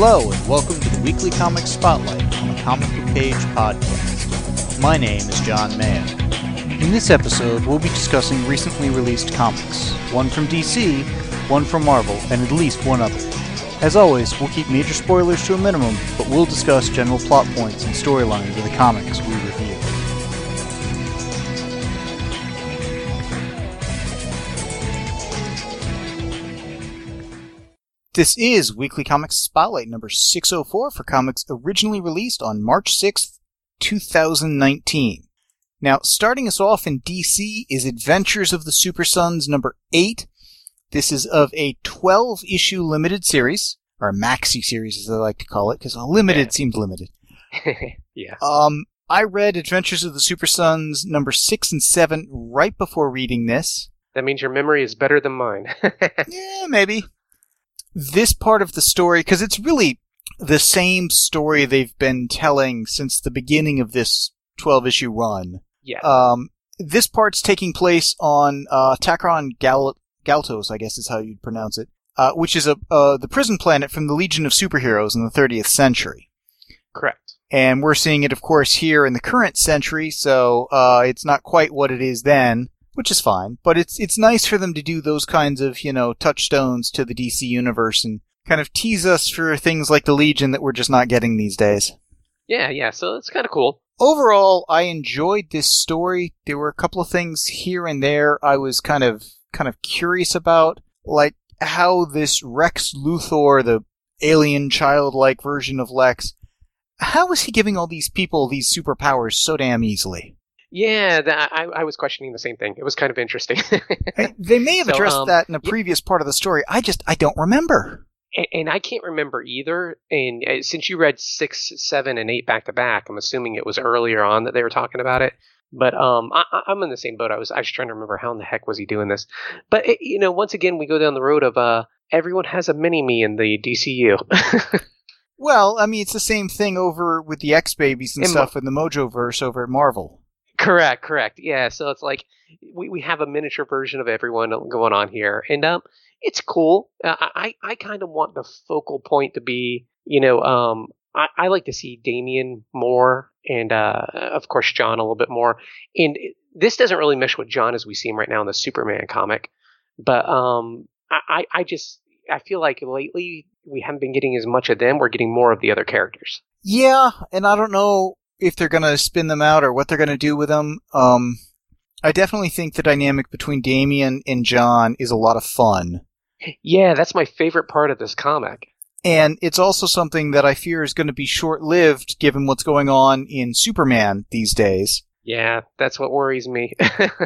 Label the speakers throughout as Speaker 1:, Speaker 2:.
Speaker 1: Hello, and welcome to the Weekly Comics Spotlight on the Comic Book Page podcast. My name is John Mayer. In this episode, we'll be discussing recently released comics, one from DC, one from Marvel, and at least one other. As always, we'll keep major spoilers to a minimum, but we'll discuss general plot points and storylines of the comics we review. This is Weekly Comics Spotlight number 604 for comics originally released on March 6th, 2019. Now, starting us off in DC is Adventures of the Super Sons number 8. This is of a 12-issue limited series, or a maxi series as I like to call it, because limited seems limited.
Speaker 2: Yeah.
Speaker 1: I read Adventures of the Super Sons number 6 and 7 right before reading this.
Speaker 2: That means your memory is better than mine.
Speaker 1: Yeah, maybe. This part of the story, because it's really the same story they've been telling since the beginning of this 12-issue run.
Speaker 2: Yeah.
Speaker 1: This part's taking place on Takron Galtos, I guess is how you'd pronounce it, which is the prison planet from the Legion of Superheroes in the 30th century.
Speaker 2: Correct.
Speaker 1: And we're seeing it, of course, here in the current century, so it's not quite what it is then. Which is fine, but it's nice for them to do those kinds of, touchstones to the DC universe and kind of tease us for things like the Legion that we're just not getting these days.
Speaker 2: Yeah, so it's kind of cool.
Speaker 1: Overall, I enjoyed this story. There were a couple of things here and there I was kind of curious about, like how this Rex Luthor, the alien childlike version of Lex, how is he giving all these people these superpowers so damn easily?
Speaker 2: Yeah, I was questioning the same thing. It was kind of interesting.
Speaker 1: They may have addressed that in a previous part of the story. I don't remember.
Speaker 2: And I can't remember either. And since you read 6, 7, and 8 back to back, I'm assuming it was earlier on that they were talking about it. But I'm in the same boat. I was trying to remember how in the heck was he doing this. But once again, we go down the road of everyone has a mini-me in the DCU.
Speaker 1: Well, I mean, it's the same thing over with the X-Babies and stuff in the Mojoverse over at Marvel.
Speaker 2: Correct. Yeah, so it's like we have a miniature version of everyone going on here, and it's cool. I kind of want the focal point to be, I like to see Damian more, and of course John a little bit more. And this doesn't really mesh with John as we see him right now in the Superman comic, but I feel like lately we haven't been getting as much of them. We're getting more of the other characters.
Speaker 1: Yeah, and I don't know if they're going to spin them out or what they're going to do with them. I definitely think the dynamic between Damian and John is a lot of fun.
Speaker 2: Yeah, that's my favorite part of this comic.
Speaker 1: And it's also something that I fear is going to be short-lived given what's going on in Superman these days.
Speaker 2: Yeah, that's what worries me.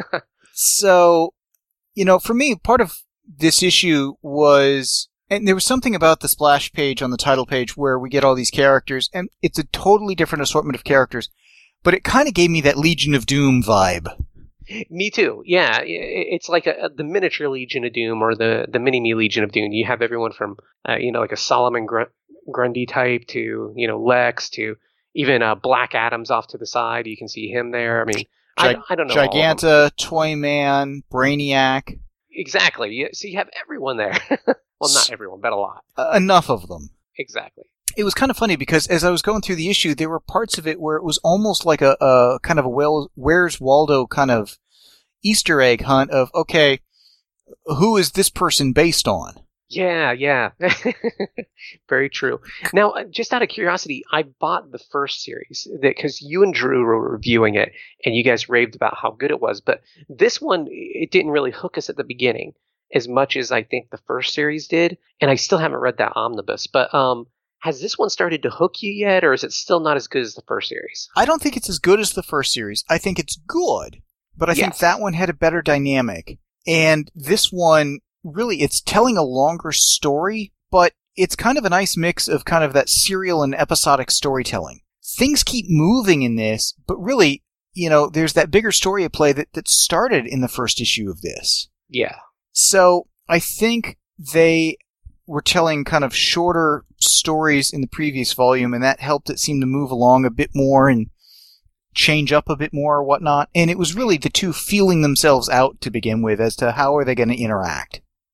Speaker 1: So, for me, part of this issue was... And there was something about the splash page on the title page where we get all these characters, and it's a totally different assortment of characters, but it kind of gave me that Legion of Doom vibe.
Speaker 2: Me too, yeah. It's like the miniature Legion of Doom or the mini-me Legion of Doom. You have everyone from, like a Solomon Grundy type to, Lex to even Black Adam's off to the side. You can see him there. I mean, I don't know.
Speaker 1: Giganta, Toyman, Brainiac.
Speaker 2: Exactly. So you have everyone there. Well, not everyone, but a lot.
Speaker 1: Enough of them.
Speaker 2: Exactly.
Speaker 1: It was kind of funny because as I was going through the issue, there were parts of it where it was almost like a kind of a Where's Waldo kind of Easter egg hunt of, okay, who is this person based on?
Speaker 2: Yeah. Very true. Now, just out of curiosity, I bought the first series because you and Drew were reviewing it, and you guys raved about how good it was. But this one, it didn't really hook us at the beginning as much as I think the first series did, and I still haven't read that omnibus. But has this one started to hook you yet, or is it still not as good as the first series?
Speaker 1: I don't think it's as good as the first series. I think it's good, but I think that one had a better dynamic. And this one, really, it's telling a longer story, but it's kind of a nice mix of kind of that serial and episodic storytelling. Things keep moving in this, but really, there's that bigger story at play that started in the first issue of this.
Speaker 2: Yeah.
Speaker 1: So I think they were telling kind of shorter stories in the previous volume, and that helped it seem to move along a bit more and change up a bit more or whatnot. And it was really the two feeling themselves out to begin with as to how are they going to interact.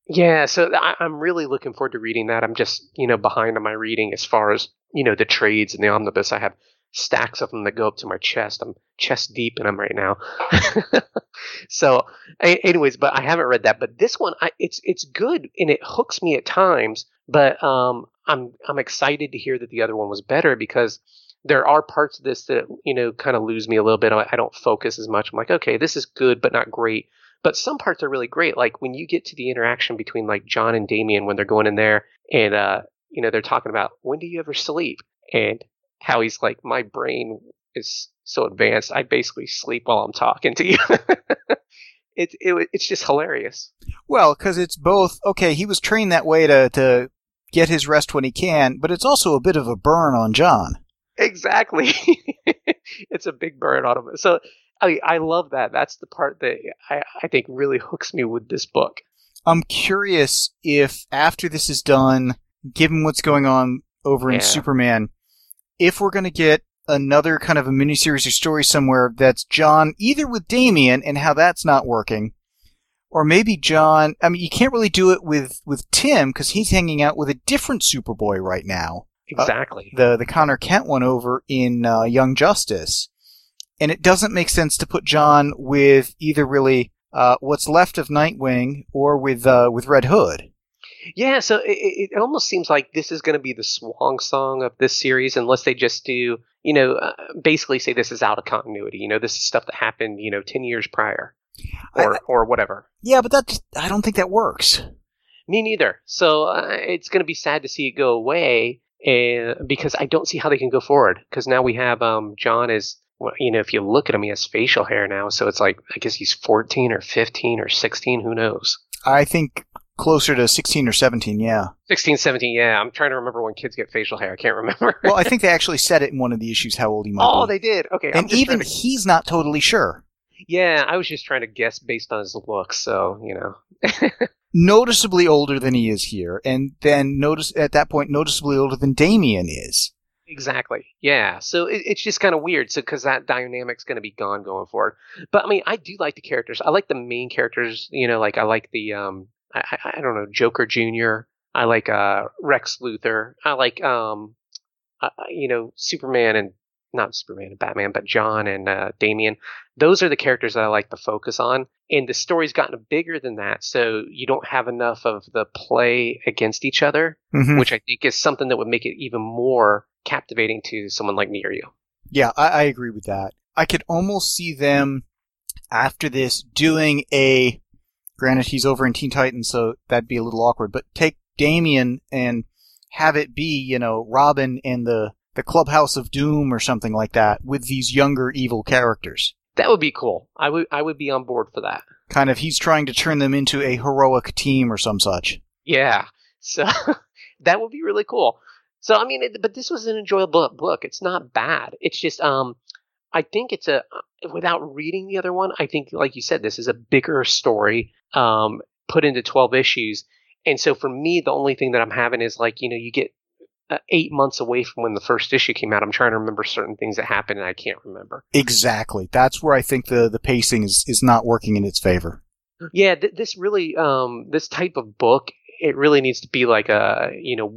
Speaker 2: Yeah, so I'm really looking forward to reading that. I'm just, behind on my reading as far as, the trades and the omnibus. I have stacks of them that go up to my chest. I'm chest deep in them right now. So, anyways, but I haven't read that. But this one, it's good and it hooks me at times. But I'm excited to hear that the other one was better because there are parts of this that kind of lose me a little bit. I don't focus as much. I'm like, okay, this is good, but not great. But some parts are really great. Like when you get to the interaction between like John and Damien when they're going in there and they're talking about when do you ever sleep and how he's like, my brain is so advanced, I basically sleep while I'm talking to you. It's just hilarious.
Speaker 1: Well, because it's both, okay, he was trained that way to get his rest when he can, but it's also a bit of a burn on John.
Speaker 2: Exactly. It's a big burn on him. So I love that. That's the part that I think really hooks me with this book.
Speaker 1: I'm curious if after this is done, given what's going on over in Superman, if we're going to get another kind of a miniseries or story somewhere that's John either with Damien and how that's not working, or maybe John, I mean, you can't really do it with Tim because he's hanging out with a different Superboy right now.
Speaker 2: Exactly.
Speaker 1: The Connor Kent one over in Young Justice. And it doesn't make sense to put John with either really what's left of Nightwing or with Red Hood.
Speaker 2: Yeah, so it almost seems like this is going to be the swan song of this series, unless they just do, basically say this is out of continuity. This is stuff that happened, 10 years prior, or whatever.
Speaker 1: Yeah, but I don't think that works.
Speaker 2: Me neither. So it's going to be sad to see it go away, because I don't see how they can go forward. Because now we have John is. Well, if you look at him, he has facial hair now, so it's like, I guess he's 14 or 15 or 16, who knows?
Speaker 1: I think closer to 16 or 17, yeah.
Speaker 2: 16, 17, yeah. I'm trying to remember when kids get facial hair. I can't remember.
Speaker 1: Well, I think they actually said it in one of the issues how old he might be.
Speaker 2: Oh, they did? Okay.
Speaker 1: And even he's not totally sure.
Speaker 2: Yeah, I was just trying to guess based on his looks, so,
Speaker 1: Noticeably older than he is here, and then at that point, noticeably older than Damien is.
Speaker 2: Exactly. Yeah. So it's just kind of weird. So because that dynamic's going to be gone going forward. But I mean, I do like the characters. I like the main characters. Like I like the I don't know, Joker Jr. I like Rex Luthor. I like Superman and not Superman and Batman, but John and Damien. Those are the characters that I like to focus on. And the story's gotten bigger than that, so you don't have enough of the play against each other, which I think is something that would make it even more captivating to someone like me or you.
Speaker 1: Yeah, I agree with that. I could almost see them, after this, doing granted he's over in Teen Titans, so that'd be a little awkward, but take Damien and have it be, Robin and the Clubhouse of Doom or something like that, with these younger evil characters.
Speaker 2: That would be cool. I would be on board for that.
Speaker 1: Kind of, he's trying to turn them into a heroic team or some such.
Speaker 2: Yeah, so that would be really cool. So, I mean, but this was an enjoyable book. It's not bad. It's just, I think it's without reading the other one, I think, like you said, this is a bigger story put into 12 issues. And so for me, the only thing that I'm having is like, you get 8 months away from when the first issue came out. I'm trying to remember certain things that happened and I can't remember.
Speaker 1: Exactly. That's where I think the pacing is not working in its favor.
Speaker 2: Yeah, this really, this type of book, it really needs to be like a,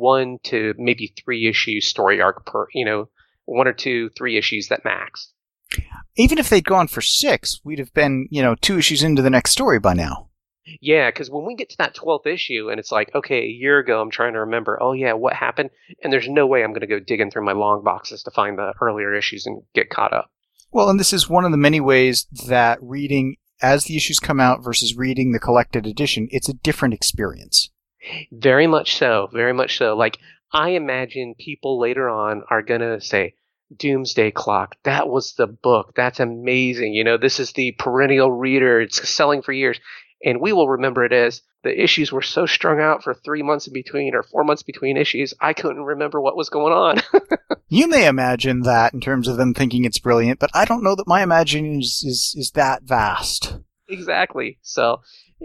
Speaker 2: 1 to maybe 3 issue story arc per, 1 or 2, 3 issues that max.
Speaker 1: Even if they'd gone for 6, we'd have been, 2 issues into the next story by now.
Speaker 2: Yeah, because when we get to that 12th issue and it's like, okay, a year ago, I'm trying to remember, oh yeah, what happened? And there's no way I'm going to go digging through my long boxes to find the earlier issues and get caught up.
Speaker 1: Well, and this is one of the many ways that reading as the issues come out versus reading the collected edition, it's a different experience.
Speaker 2: Very much so. Very much so. Like, I imagine people later on are going to say, Doomsday Clock, that was the book. That's amazing. This is the perennial reader. It's selling for years. And we will remember it as the issues were so strung out for 3 months in between or 4 months between issues, I couldn't remember what was going on.
Speaker 1: You may imagine that in terms of them thinking it's brilliant, but I don't know that my imagination is that vast.
Speaker 2: Exactly. So,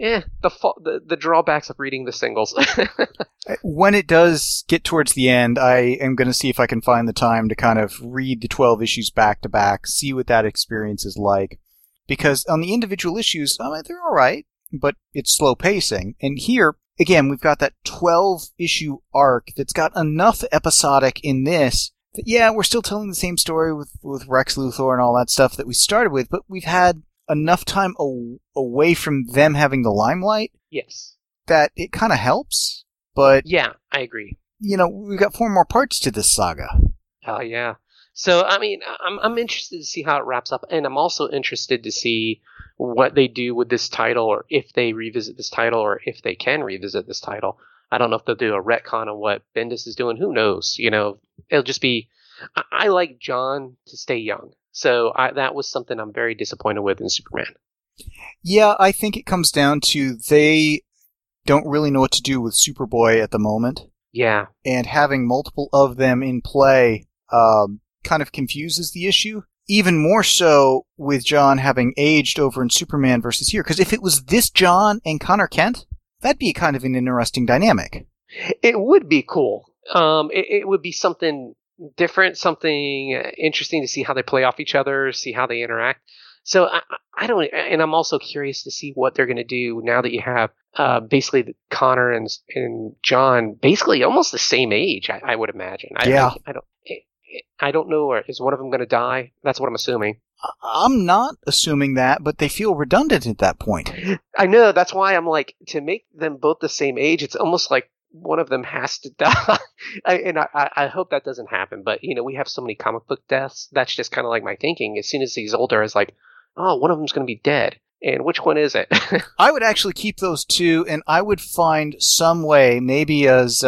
Speaker 2: the drawbacks of reading the singles.
Speaker 1: When it does get towards the end, I am going to see if I can find the time to kind of read the 12 issues back to back, see what that experience is like. Because on the individual issues, they're all right, but it's slow pacing. And here, again, we've got that 12-issue arc that's got enough episodic in this that, yeah, we're still telling the same story with Rex Luthor and all that stuff that we started with, but we've had enough time away from them having the limelight.
Speaker 2: Yes.
Speaker 1: That it kind of helps, but...
Speaker 2: Yeah, I agree.
Speaker 1: We've got 4 more parts to this saga.
Speaker 2: Oh, yeah. So, I mean, I'm interested to see how it wraps up, and I'm also interested to see what they do with this title, or if they revisit this title, or if they can revisit this title. I don't know if they'll do a retcon on what Bendis is doing. Who knows? It'll just be... I like John to stay young, so that was something I'm very disappointed with in Superman.
Speaker 1: Yeah, I think it comes down to they don't really know what to do with Superboy at the moment.
Speaker 2: Yeah.
Speaker 1: And having multiple of them in play kind of confuses the issue. Even more so with John having aged over in Superman versus here. Because if it was this John and Connor Kent, that'd be kind of an interesting dynamic.
Speaker 2: It would be cool. It would be something different, something interesting to see how they play off each other, see how they interact. So I don't, and I'm also curious to see what they're going to do now that you have basically Connor and John basically almost the same age. I would imagine. I don't know. Or is one of them going to die? That's what I'm assuming.
Speaker 1: I'm not assuming that, but they feel redundant at that point.
Speaker 2: I know. That's why I'm like, to make them both the same age, it's almost like one of them has to die. I hope that doesn't happen. But, we have so many comic book deaths. That's just kind of like my thinking. As soon as he's older, it's like, oh, one of them's going to be dead. And which one is it?
Speaker 1: I would actually keep those 2, and I would find some way, maybe as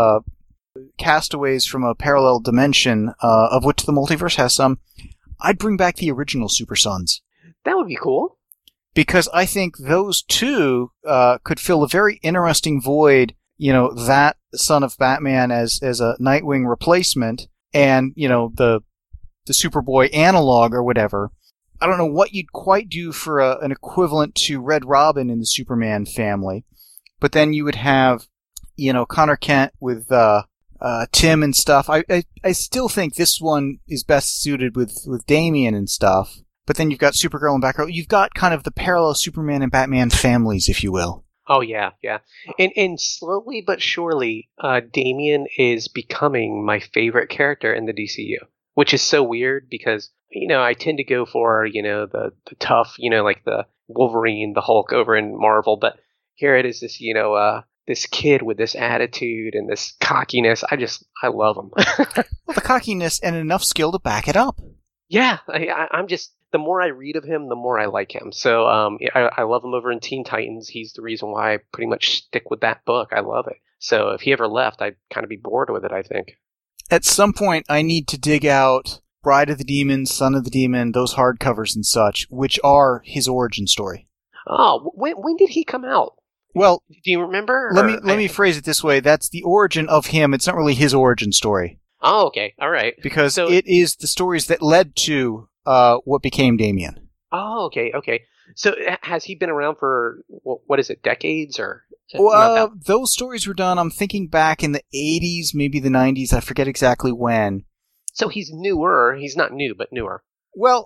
Speaker 1: castaways from a parallel dimension, of which the multiverse has some, I'd bring back the original Super Sons.
Speaker 2: That would be cool.
Speaker 1: Because I think those 2 could fill a very interesting void, that Son of Batman as a Nightwing replacement, and, the Superboy analog or whatever. I don't know what you'd quite do for an equivalent to Red Robin in the Superman family, but then you would have, Connor Kent with Tim and stuff. I still think this one is best suited with Damian and stuff, but then you've got Supergirl and Batgirl. You've got kind of the parallel Superman and Batman families, if you will.
Speaker 2: Oh, yeah. And slowly but surely, Damian is becoming my favorite character in the DCU, which is so weird because, I tend to go for, the tough, like the Wolverine, the Hulk over in Marvel. But here it is, this, this kid with this attitude and this cockiness. I love him.
Speaker 1: Well, the cockiness and enough skill to back it up.
Speaker 2: Yeah, I'm just, the more I read of him, the more I like him. So I love him over in Teen Titans. He's the reason why I pretty much stick with that book. I love it. So if he ever left, I'd kind of be bored with it, I think.
Speaker 1: At some point, I need to dig out Bride of the Demon, Son of the Demon, those hardcovers and such, which are his origin story.
Speaker 2: Oh, when did he come out?
Speaker 1: Well,
Speaker 2: do you remember?
Speaker 1: Let me phrase it this way. That's the origin of him. It's not really his origin story.
Speaker 2: Oh, okay. All right.
Speaker 1: Because it is the stories that led to what became Damian.
Speaker 2: Oh, okay. So has he been around for, what is it, decades or?
Speaker 1: Well, those stories were done, I'm thinking back in the 80s, maybe the 90s. I forget exactly when.
Speaker 2: So he's newer. He's not new, but newer.
Speaker 1: Well,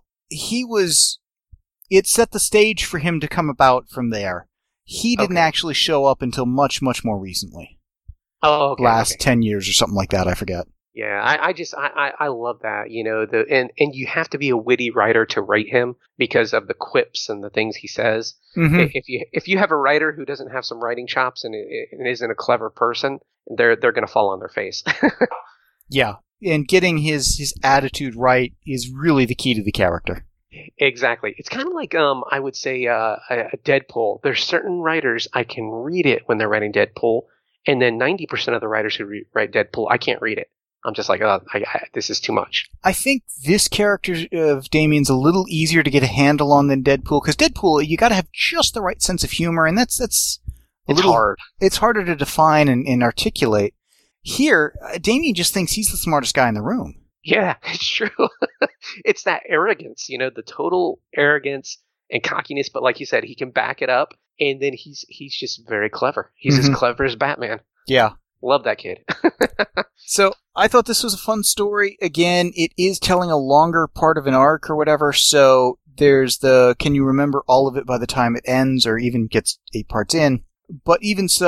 Speaker 1: it set the stage for him to come about from there. He didn't actually show up until much, much more recently.
Speaker 2: Oh, okay.
Speaker 1: Last 10 years or something like that, I forget.
Speaker 2: Yeah, I love that, and you have to be a witty writer to write him because of the quips and the things he says. Mm-hmm. If you have a writer who doesn't have some writing chops and isn't a clever person, they're going to fall on their face.
Speaker 1: Yeah, and getting his attitude right is really the key to the character.
Speaker 2: Exactly. It's kind of like I would say a Deadpool. There's certain writers I can read it when they're writing Deadpool, and then 90% of the writers who write Deadpool, I can't read it. I'm just like, oh, this is too much.
Speaker 1: I think this character of Damian's a little easier to get a handle on than Deadpool, because Deadpool, you got to have just the right sense of humor, and it's
Speaker 2: hard.
Speaker 1: It's harder to define and articulate. Here, Damian just thinks he's the smartest guy in the room.
Speaker 2: Yeah, it's true. It's that arrogance, the total arrogance and cockiness. But like you said, he can back it up, and then he's just very clever. He's as clever as Batman.
Speaker 1: Yeah.
Speaker 2: Love that kid.
Speaker 1: So I thought this was a fun story. Again, it is telling a longer part of an arc or whatever, so there's can you remember all of it by the time it ends or even gets 8 parts in? But even so,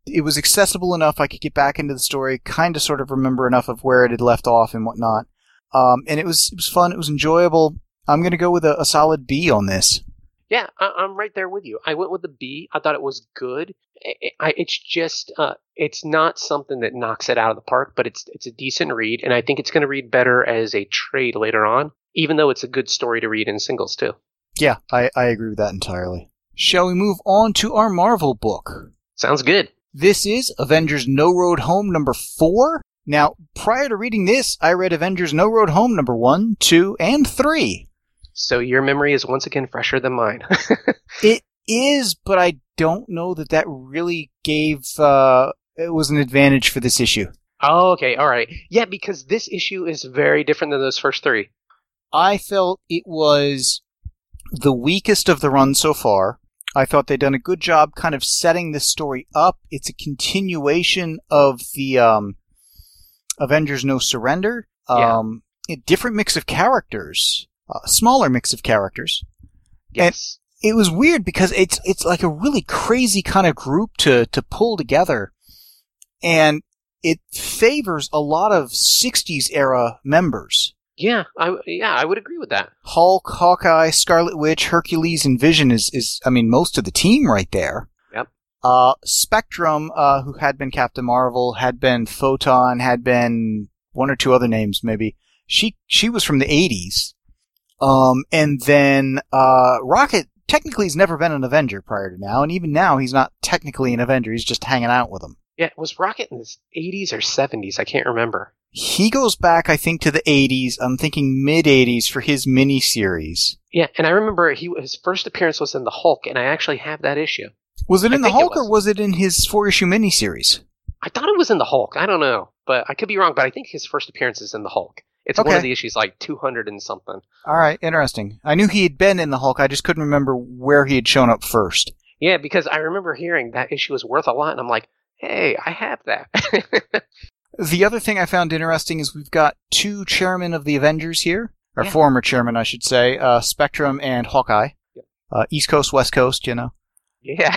Speaker 1: it was accessible enough I could get back into the story, kind of sort of remember enough of where it had left off and whatnot. And it was fun. It was enjoyable. I'm going to go with a solid B on this.
Speaker 2: Yeah, I'm right there with you. I went with a B. I thought it was good. It's just, it's not something that knocks it out of the park, but it's a decent read, and I think it's going to read better as a trade later on, even though it's a good story to read in singles too.
Speaker 1: Yeah, I agree with that entirely. Shall we move on to our Marvel book?
Speaker 2: Sounds good.
Speaker 1: This is Avengers No Road Home number 4. Now, prior to reading this, I read Avengers No Road Home number 1, 2, and 3.
Speaker 2: So your memory is once again fresher than mine.
Speaker 1: It is, but I don't know that really gave, it was an advantage for this issue.
Speaker 2: Oh, okay, alright. Yeah, because this issue is very different than those first 3.
Speaker 1: I felt it was the weakest of the run so far. I thought they'd done a good job kind of setting this story up. It's a continuation of the Avengers No Surrender. A different mix of characters. A smaller mix of characters.
Speaker 2: Yes.
Speaker 1: And it was weird because it's like a really crazy kind of group to pull together. And it favors a lot of 60s era members.
Speaker 2: Yeah, I would agree with that.
Speaker 1: Hulk, Hawkeye, Scarlet Witch, Hercules, and Vision is most of the team right there.
Speaker 2: Yep.
Speaker 1: Spectrum, who had been Captain Marvel, had been Photon, had been one or two other names maybe. She was from the 80s. And then Rocket technically has never been an Avenger prior to now, and even now he's not technically an Avenger. He's just hanging out with them.
Speaker 2: Yeah, was Rocket in the 80s or 70s? I can't remember.
Speaker 1: He goes back, I think, to the 80s. I'm thinking mid-80s for his mini-series.
Speaker 2: Yeah, and I remember his first appearance was in the Hulk, and I actually have that issue.
Speaker 1: Was it in the Hulk, or was it in his 4-issue mini-series?
Speaker 2: I thought it was in the Hulk. I don't know, but I could be wrong, but I think his first appearance is in the Hulk. It's one of the issues, like 200 and something.
Speaker 1: All right, interesting. I knew he had been in the Hulk. I just couldn't remember where he had shown up first.
Speaker 2: Yeah, because I remember hearing that issue was worth a lot, and I'm like, hey, I have that.
Speaker 1: The other thing I found interesting is we've got 2 chairmen of the Avengers here, or former chairmen, I should say, Spectrum and Hawkeye. Yep. East Coast, West Coast, you know.
Speaker 2: Yeah.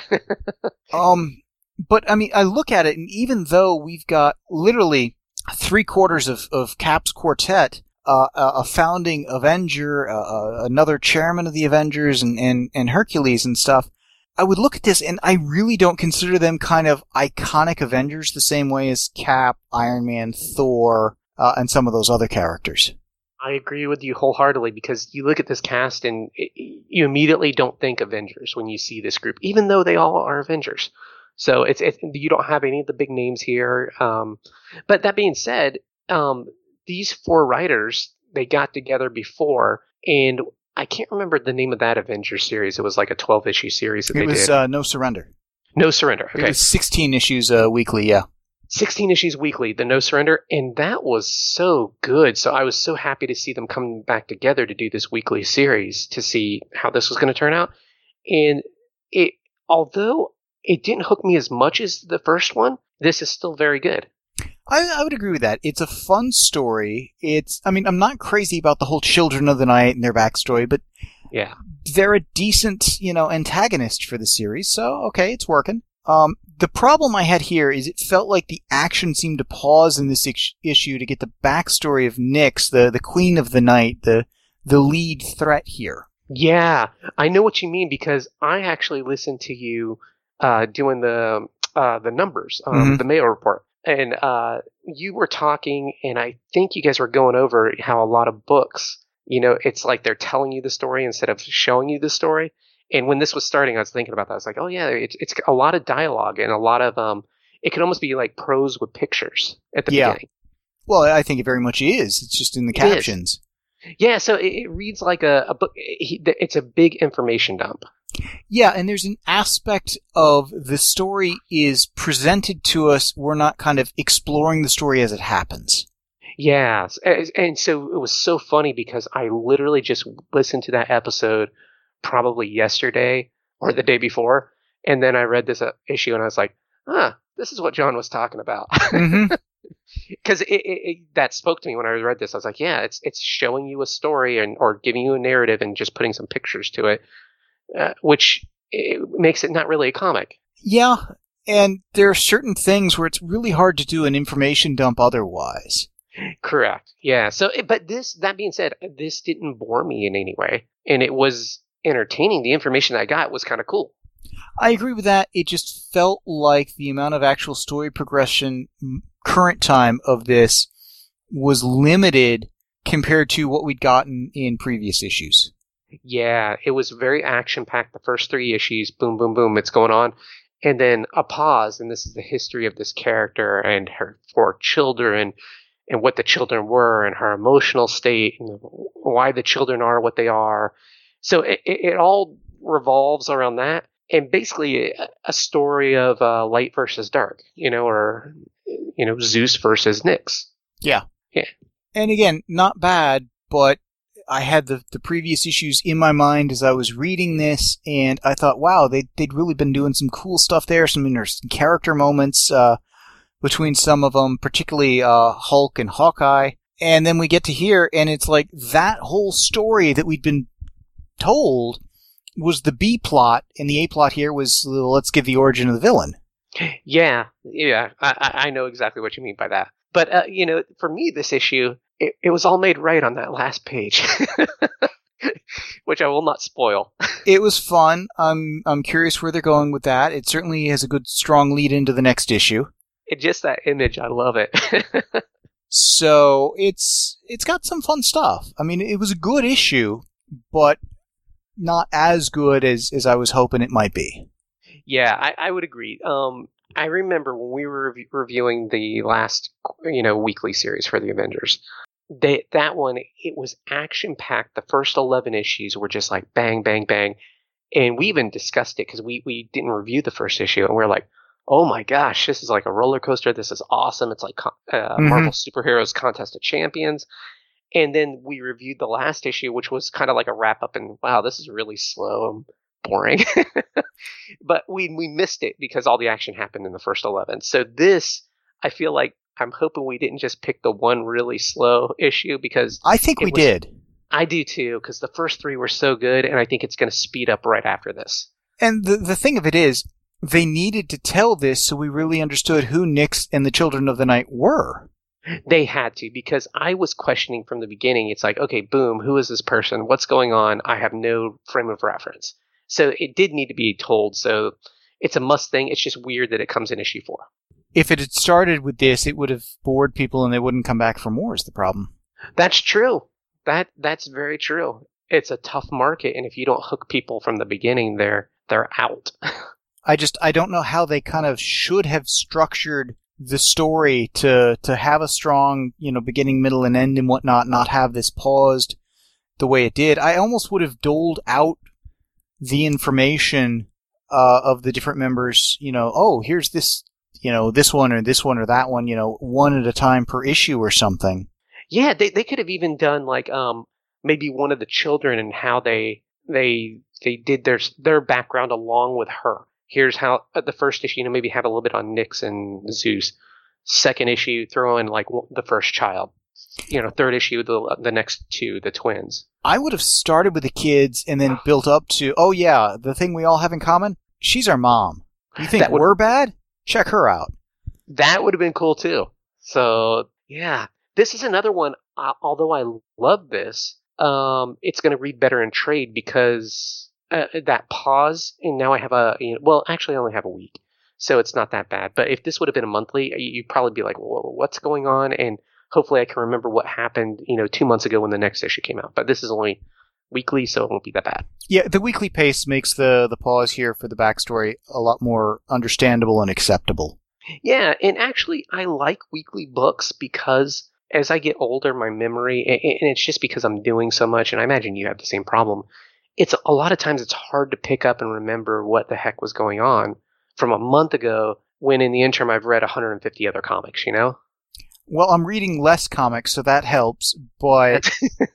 Speaker 1: But, I mean, I look at it, and even though we've got literally 3/4 of Cap's quartet, a founding Avenger, another chairman of the Avengers, and Hercules and stuff, I would look at this and I really don't consider them kind of iconic Avengers the same way as Cap, Iron Man, Thor, and some of those other characters.
Speaker 2: I agree with you wholeheartedly because you look at this cast and you immediately don't think Avengers when you see this group, even though they all are Avengers. So it's you don't have any of the big names here. But that being said, these 4 writers, they got together before, and I can't remember the name of that Avengers series. It was like a 12-issue series that they did.
Speaker 1: It was No Surrender.
Speaker 2: No Surrender. Okay.
Speaker 1: It was 16 issues weekly, yeah.
Speaker 2: 16 issues weekly, the No Surrender, and that was so good. So I was so happy to see them come back together to do this weekly series to see how this was going to turn out. And although it didn't hook me as much as the first one, this is still very good.
Speaker 1: I would agree with that. It's a fun story. I'm not crazy about the whole Children of the Night and their backstory, but
Speaker 2: yeah,
Speaker 1: they're a decent, antagonist for the series, so okay, it's working. The problem I had here is it felt like the action seemed to pause in this issue to get the backstory of Nyx, the Queen of the Night, the lead threat here.
Speaker 2: Yeah, I know what you mean because I actually listened to you doing the numbers, the Mayo report. And you were talking, and I think you guys were going over how a lot of books, it's like they're telling you the story instead of showing you the story. And when this was starting, I was thinking about that. I was like, oh, yeah, it's a lot of dialogue and a lot of it could almost be like prose with pictures at the beginning.
Speaker 1: Well, I think it very much is. It's just in the captions.
Speaker 2: Yeah, so it reads like a book. It's a big information dump.
Speaker 1: Yeah, and there's an aspect of the story is presented to us. We're not kind of exploring the story as it happens.
Speaker 2: Yeah, and so it was so funny because I literally just listened to that episode probably yesterday or the day before, and then I read this issue and I was like, this is what John was talking about. Because that spoke to me when I read this. I was like, yeah, it's showing you a story or giving you a narrative and just putting some pictures to it. Which makes it not really a comic.
Speaker 1: Yeah, And there are certain things where it's really hard to do an information dump otherwise.
Speaker 2: Correct. Yeah. So, but that being said, this didn't bore me in any way, and it was entertaining. The information I got was kind of cool.
Speaker 1: I agree with that. It just felt like the amount of actual story progression current time of this was limited compared to what we'd gotten in previous issues.
Speaker 2: Yeah, it was very action-packed. The first 3 issues, boom, boom, boom, it's going on. And then a pause, and this is the history of this character and her 4 children, and what the children were, and her emotional state, and why the children are what they are. So it all revolves around that. And basically a story of light versus dark, or, Zeus versus Nyx.
Speaker 1: Yeah. And again, not bad, but I had the previous issues in my mind as I was reading this, and I thought, wow, they'd really been doing some cool stuff there, some interesting character moments between some of them, particularly Hulk and Hawkeye. And then we get to here, and it's like that whole story that we'd been told was the B plot, and the A plot here was, let's give the origin of the villain.
Speaker 2: Yeah, I know exactly what you mean by that. But, for me, this issue, it was all made right on that last page, which I will not spoil.
Speaker 1: It was fun. I'm curious where they're going with that. It certainly has a good, strong lead into the next issue.
Speaker 2: Just that image, I love it.
Speaker 1: So it's got some fun stuff. I mean, it was a good issue, but not as good as I was hoping it might be.
Speaker 2: Yeah, I would agree. I remember when we were reviewing the last, weekly series for the Avengers, that one, it was action-packed. The first 11 issues were just like bang, bang, bang. And we even discussed it because we didn't review the first issue, and we were like, oh my gosh, this is like a roller coaster. This is awesome. It's like Marvel Superheroes Contest of Champions. And then we reviewed the last issue, which was kind of like a wrap-up, and wow, this is really slow and boring. But we missed it because all the action happened in the first 11. So this, I feel like I'm hoping we didn't just pick the one really slow issue, because
Speaker 1: I think we did.
Speaker 2: I do too, because the first 3 were so good, and I think it's going to speed up right after this.
Speaker 1: And the thing of it is, they needed to tell this so we really understood who Nyx and the Children of the Night were.
Speaker 2: They had to, because I was questioning from the beginning. It's like, okay, boom, who is this person? What's going on? I have no frame of reference. So it did need to be told. So it's a must thing. It's just weird that it comes in issue 4.
Speaker 1: If it had started with this, it would have bored people and they wouldn't come back for more is the problem.
Speaker 2: That's true. That's very true. It's a tough market, and if you don't hook people from the beginning, they're out.
Speaker 1: I don't know how they kind of should have structured the story to have a strong, beginning, middle, and end and whatnot, not have this paused the way it did. I almost would have doled out the information of the different members, here's this, this one or that one, one at a time per issue or something.
Speaker 2: Yeah, they could have even done like maybe one of the children and how they did their background along with her. Here's how the first issue, maybe have a little bit on Nyx and Zeus. Second issue, throw in like the first child. Third issue, the next 2, the twins.
Speaker 1: I would have started with the kids and then built up to, oh yeah, the thing we all have in common, she's our mom. You think we're bad? Check her out.
Speaker 2: That would have been cool too. So yeah, this is another one. Although I love this, it's going to read better in trade because that pause, and now I have actually I only have a week, so it's not that bad. But if this would have been a monthly, you'd probably be like, whoa, what's going on? And hopefully I can remember what happened, 2 months ago when the next issue came out. But this is only weekly, so it won't be that bad. Yeah,
Speaker 1: the weekly pace makes the pause here for the backstory a lot more understandable and acceptable.
Speaker 2: Yeah, and actually I like weekly books because as I get older, my memory, and it's just because I'm doing so much, and I imagine you have the same problem, it's a lot of times it's hard to pick up and remember what the heck was going on from a month ago when in the interim I've read 150 other comics, Well, I'm reading less comics, so that helps, but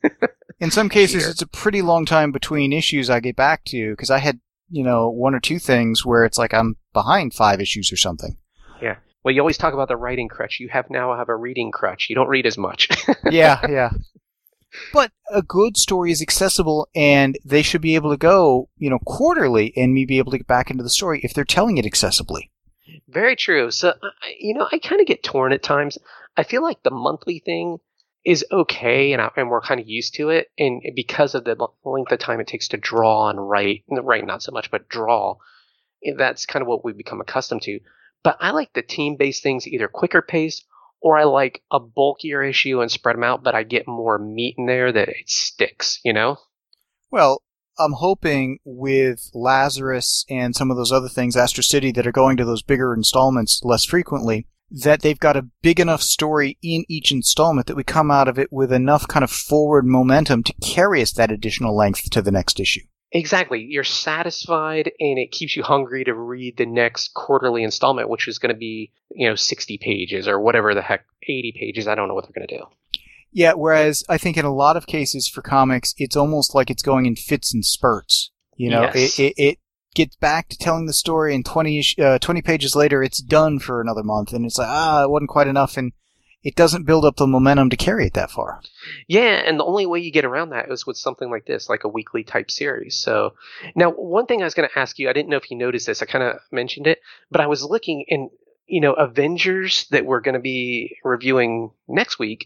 Speaker 2: in some cases It's a pretty long time between issues I get back to, because I had, 1 or 2 things where it's like I'm behind 5 issues or something. Yeah. Well, you always talk about the writing crutch. You now have a reading crutch. You don't read as much. Yeah. But a good story is accessible, and they should be able to go, quarterly, and me be able to get back into the story if they're telling it accessibly. Very true. So, I kind of get torn at times. I feel like the monthly thing is okay, and we're kind of used to it. And because of the length of time it takes to draw and write not so much, but draw, that's kind of what we've become accustomed to. But I like the team-based things, either quicker pace, or I like a bulkier issue and spread them out, but I get more meat in there that it sticks,
Speaker 1: Well, I'm hoping with Lazarus and some of those other things, Astro City, that are going to those bigger installments less frequently, that they've got a big enough story in each installment that we come out of it with enough kind of forward momentum to carry us that additional length to the next issue.
Speaker 2: Exactly. You're satisfied, and it keeps you hungry to read the next quarterly installment, which is going to be, 60 pages or whatever the heck, 80 pages. I don't know what they're going to do.
Speaker 1: Yeah, whereas I think in a lot of cases for comics, it's almost like it's going in fits and spurts.
Speaker 2: Yes.
Speaker 1: It gets back to telling the story, and 20 pages later, it's done for another month, and it's like, it wasn't quite enough, and it doesn't build up the momentum to carry it that far.
Speaker 2: Yeah, and the only way you get around that is with something like this, like a weekly type series. So now, one thing I was going to ask you, I didn't know if you noticed this, I kind of mentioned it, but I was looking in, Avengers that we're going to be reviewing next week,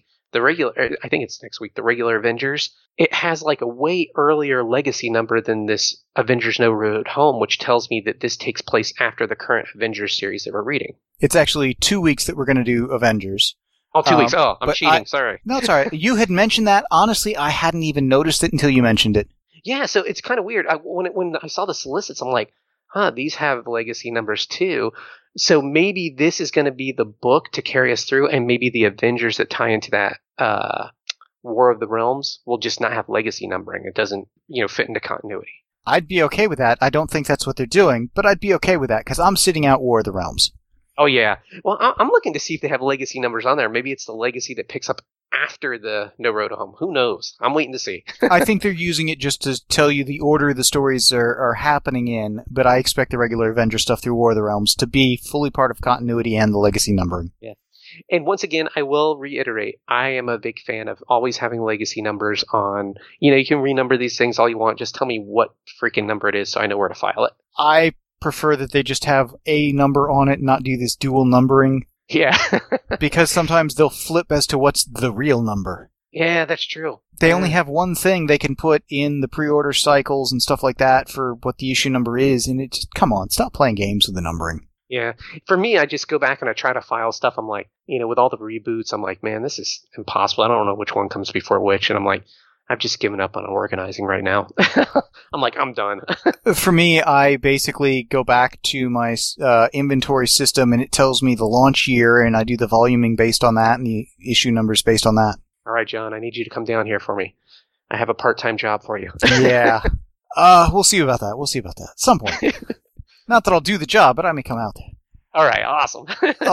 Speaker 2: I think it's next week, the regular Avengers, it has like a way earlier legacy number than this Avengers No Road Home, which tells me that this takes place after the current Avengers series that we're reading.
Speaker 1: It's actually 2 weeks that we're going to do Avengers.
Speaker 2: Oh, 2 weeks. Oh, I'm cheating. Sorry.
Speaker 1: No, it's all right. You had mentioned that. Honestly, I hadn't even noticed it until you mentioned it.
Speaker 2: Yeah, so it's kind of weird. When I saw the solicits, I'm like, these have legacy numbers too. So maybe this is going to be the book to carry us through, and maybe the Avengers that tie into that War of the Realms will just not have legacy numbering. It doesn't, fit into continuity.
Speaker 1: I'd be okay with that. I don't think that's what they're doing, but I'd be okay with that because I'm sitting out War of the Realms.
Speaker 2: Oh, yeah. Well, I'm looking to see if they have legacy numbers on there. Maybe it's the legacy that picks up after the No Road Home. Who knows? I'm waiting to see.
Speaker 1: I think they're using it just to tell you the order the stories are happening in, but I expect the regular Avenger stuff through War of the Realms to be fully part of continuity and the legacy numbering.
Speaker 2: Yeah. And once again, I will reiterate, I am a big fan of always having legacy numbers on. You can renumber these things all you want. Just tell me what freaking number it is so I know where to file it.
Speaker 1: I prefer that they just have a number on it, not do this dual numbering.
Speaker 2: Yeah.
Speaker 1: Because sometimes they'll flip as to what's the real number.
Speaker 2: Yeah, that's true.
Speaker 1: They only have one thing they can put in the pre-order cycles and stuff like that for what the issue number is, and it just, come on, stop playing games with the numbering.
Speaker 2: Yeah. For me, I just go back and I try to file stuff. I'm like, with all the reboots, I'm like, man, this is impossible. I don't know which one comes before which. And I'm like, I've just given up on organizing right now. I'm like, I'm done.
Speaker 1: For me, I basically go back to my inventory system, and it tells me the launch year, and I do the voluming based on that and the issue numbers based on that.
Speaker 2: All right, John, I need you to come down here for me. I have a part-time job for you.
Speaker 1: Yeah. We'll see about that. At some point. Not that I'll do the job, but I may come out there.
Speaker 2: All right, awesome.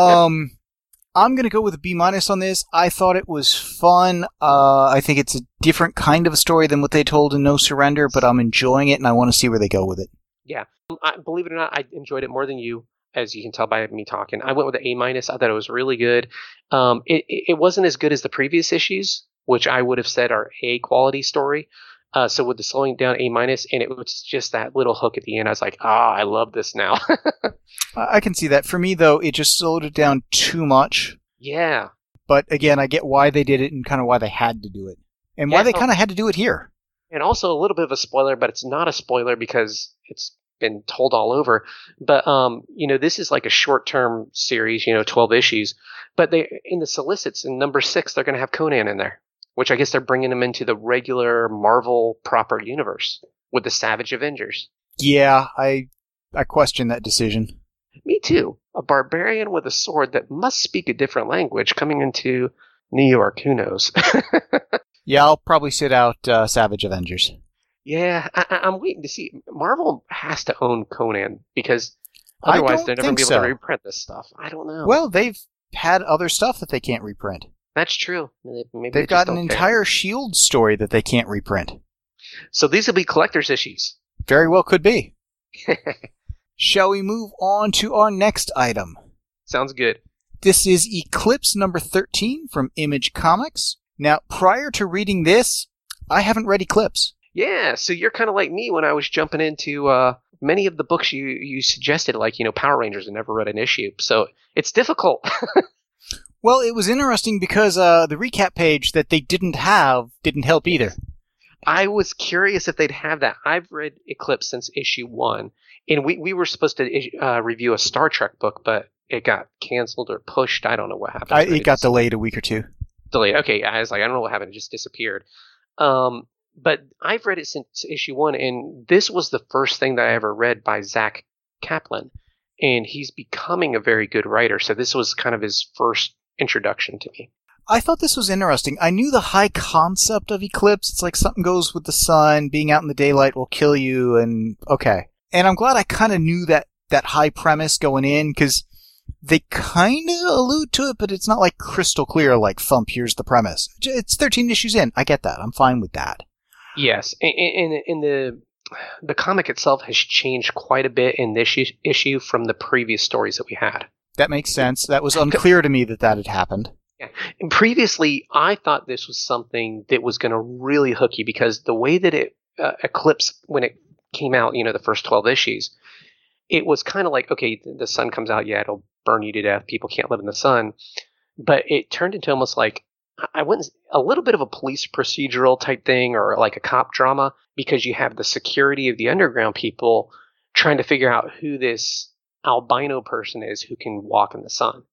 Speaker 1: I'm going to go with a B- on this. I thought it was fun. I think it's a different kind of a story than what they told in No Surrender, but I'm enjoying it, and I want to see where they go with it.
Speaker 2: Yeah. Believe it or not, I enjoyed it more than you, as you can tell by me talking. I went with an A-. I thought it was really good. It wasn't as good as the previous issues, which I would have said are A quality story. So with the slowing down, A-, and it was just that little hook at the end. I was like, I love this now.
Speaker 1: I can see that. For me, though, it just slowed it down too much.
Speaker 2: Yeah.
Speaker 1: But again, I get why they did it and kind of why they had to do it. And why they kind of had to do it here.
Speaker 2: And also a little bit of a spoiler, but it's not a spoiler because it's been told all over. But, this is like a short-term series, 12 issues. But in the solicits, in number 6, they're going to have Conan in there, which I guess they're bringing him into the regular Marvel proper universe with the Savage Avengers.
Speaker 1: Yeah, I question that decision.
Speaker 2: Me too. A barbarian with a sword that must speak a different language coming into New York. Who knows?
Speaker 1: Yeah, I'll probably sit out Savage Avengers.
Speaker 2: Yeah, I'm waiting to see. Marvel has to own Conan because otherwise they're never going to be able to reprint this stuff. I don't know.
Speaker 1: Well, they've had other stuff that they can't reprint.
Speaker 2: That's true. Maybe
Speaker 1: they've got an entire S.H.I.E.L.D. story that they can't reprint.
Speaker 2: So these will be collector's issues.
Speaker 1: Very well could be. Shall we move on to our next item?
Speaker 2: Sounds good.
Speaker 1: This is Eclipse number 13 from Image Comics. Now, prior to reading this, I haven't read Eclipse.
Speaker 2: Yeah, so you're kind of like me when I was jumping into many of the books you suggested, like, Power Rangers, I never read an issue. So it's difficult.
Speaker 1: Well, it was interesting because the recap page that they didn't help either.
Speaker 2: I was curious if they'd have that. I've read Eclipse since issue 1, and we were supposed to review a Star Trek book, but it got canceled or pushed. I don't know what happened.
Speaker 1: It got delayed a week or two.
Speaker 2: Delayed. Okay, I was like, I don't know what happened. It just disappeared. But I've read it since issue 1, and this was the first thing that I ever read by Zach Kaplan, and he's becoming a very good writer. So this was kind of his first introduction to me.
Speaker 1: I thought this was interesting. I knew the high concept of Eclipse. It's like something goes with the sun, being out in the daylight will kill you, and okay. And I'm glad I kind of knew that high premise going in, because they kind of allude to it, but it's not like crystal clear, like, thump, here's the premise. It's 13 issues in. I get that. I'm fine with that.
Speaker 2: Yes, and the comic itself has changed quite a bit in this issue from the previous stories that we had.
Speaker 1: That makes sense. That was unclear to me that had happened.
Speaker 2: Yeah. And previously, I thought this was something that was going to really hook you, because the way that it Eclipse, when it came out, the first 12 issues, it was kind of like, okay, the sun comes out, yeah, it'll burn you to death. People can't live in the sun. But it turned into almost like, a little bit of a police procedural type thing, or like a cop drama, because you have the security of the underground people trying to figure out who this albino person is who can walk in the sun.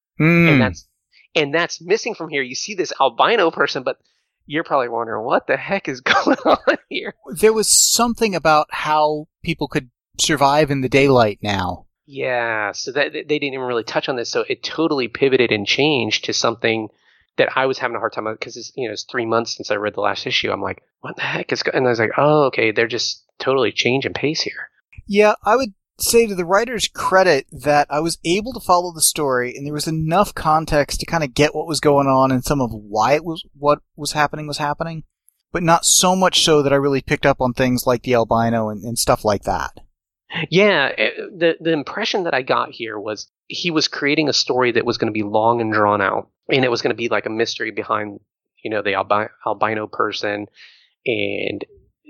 Speaker 2: And that's missing from here. You see this albino person, but you're probably wondering, what the heck is going on here?
Speaker 1: There was something about how people could survive in the daylight now.
Speaker 2: Yeah, so that they didn't even really touch on this. So it totally pivoted and changed to something that I was having a hard time with, because it's 3 months since I read the last issue. I'm like, what the heck is going on? And I was like, oh, okay, they're just totally changing pace here.
Speaker 1: Yeah, I would say to the writer's credit that I was able to follow the story, and there was enough context to kind of get what was going on and some of why what was happening, but not so much so that I really picked up on things like the albino and stuff like that.
Speaker 2: Yeah, the impression that I got here was he was creating a story that was going to be long and drawn out, and it was going to be like a mystery behind, the albino person, and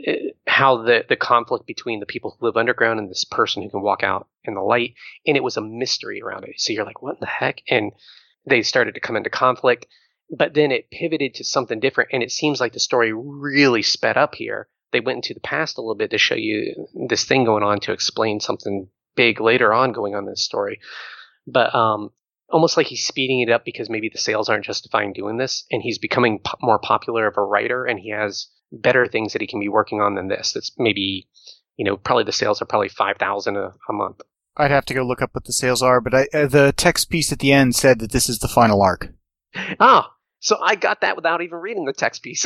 Speaker 2: how the conflict between the people who live underground and this person who can walk out in the light, and it was a mystery around it. So you're like, what the heck? And they started to come into conflict, but then it pivoted to something different, and it seems like the story really sped up here. They went into the past a little bit to show you this thing going on, to explain something big later on going on in this story. But almost like he's speeding it up because maybe the sales aren't justifying doing this, and he's becoming more popular of a writer, and he has better things that he can be working on than this. That's maybe, probably the sales are probably 5,000 a month.
Speaker 1: I'd have to go look up what the sales are, but the text piece at the end said that this is the final arc.
Speaker 2: Ah, so I got that without even reading the text piece.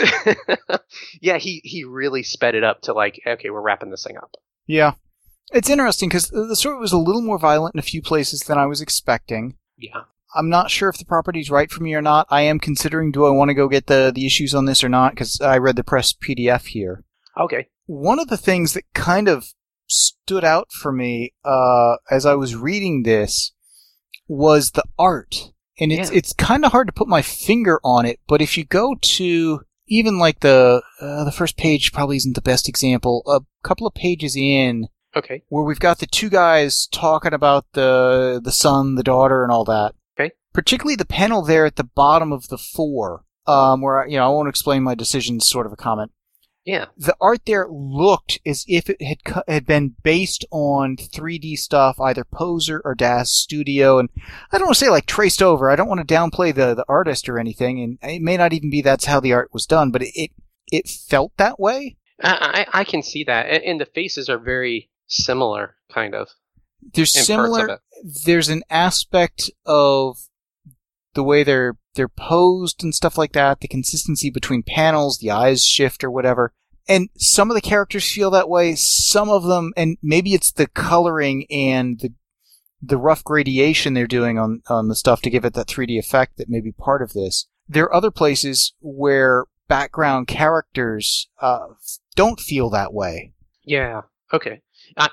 Speaker 2: Yeah, he really sped it up to like, okay, we're wrapping this thing up.
Speaker 1: Yeah. It's interesting because the story was a little more violent in a few places than I was expecting.
Speaker 2: Yeah.
Speaker 1: I'm not sure if the property's right for me or not. I am considering, do I want to go get the issues on this or not, because I read the press PDF here.
Speaker 2: Okay.
Speaker 1: One of the things that kind of stood out for me as I was reading this was the art. And it's kind of hard to put my finger on it, but if you go to even like the first page probably isn't the best example, a couple of pages in,
Speaker 2: okay, where
Speaker 1: we've got the two guys talking about the son, the daughter, and all that.
Speaker 2: Okay.
Speaker 1: Particularly the panel there at the bottom of the 4, where I won't explain my decisions, sort of a comment.
Speaker 2: Yeah.
Speaker 1: The art there looked as if it had been based on 3D stuff, either Poser or DAS Studio, and I don't want to say like traced over. I don't want to downplay the artist or anything, and it may not even be that's how the art was done, but it felt that way.
Speaker 2: I can see that, and the faces are very similar, kind of.
Speaker 1: They're similar. There's an aspect of the way they're posed and stuff like that, the consistency between panels, the eyes shift or whatever. And some of the characters feel that way, some of them, and maybe it's the coloring and the rough gradation they're doing on the stuff to give it that 3D effect that may be part of this. There are other places where background characters don't feel that way.
Speaker 2: Yeah, okay.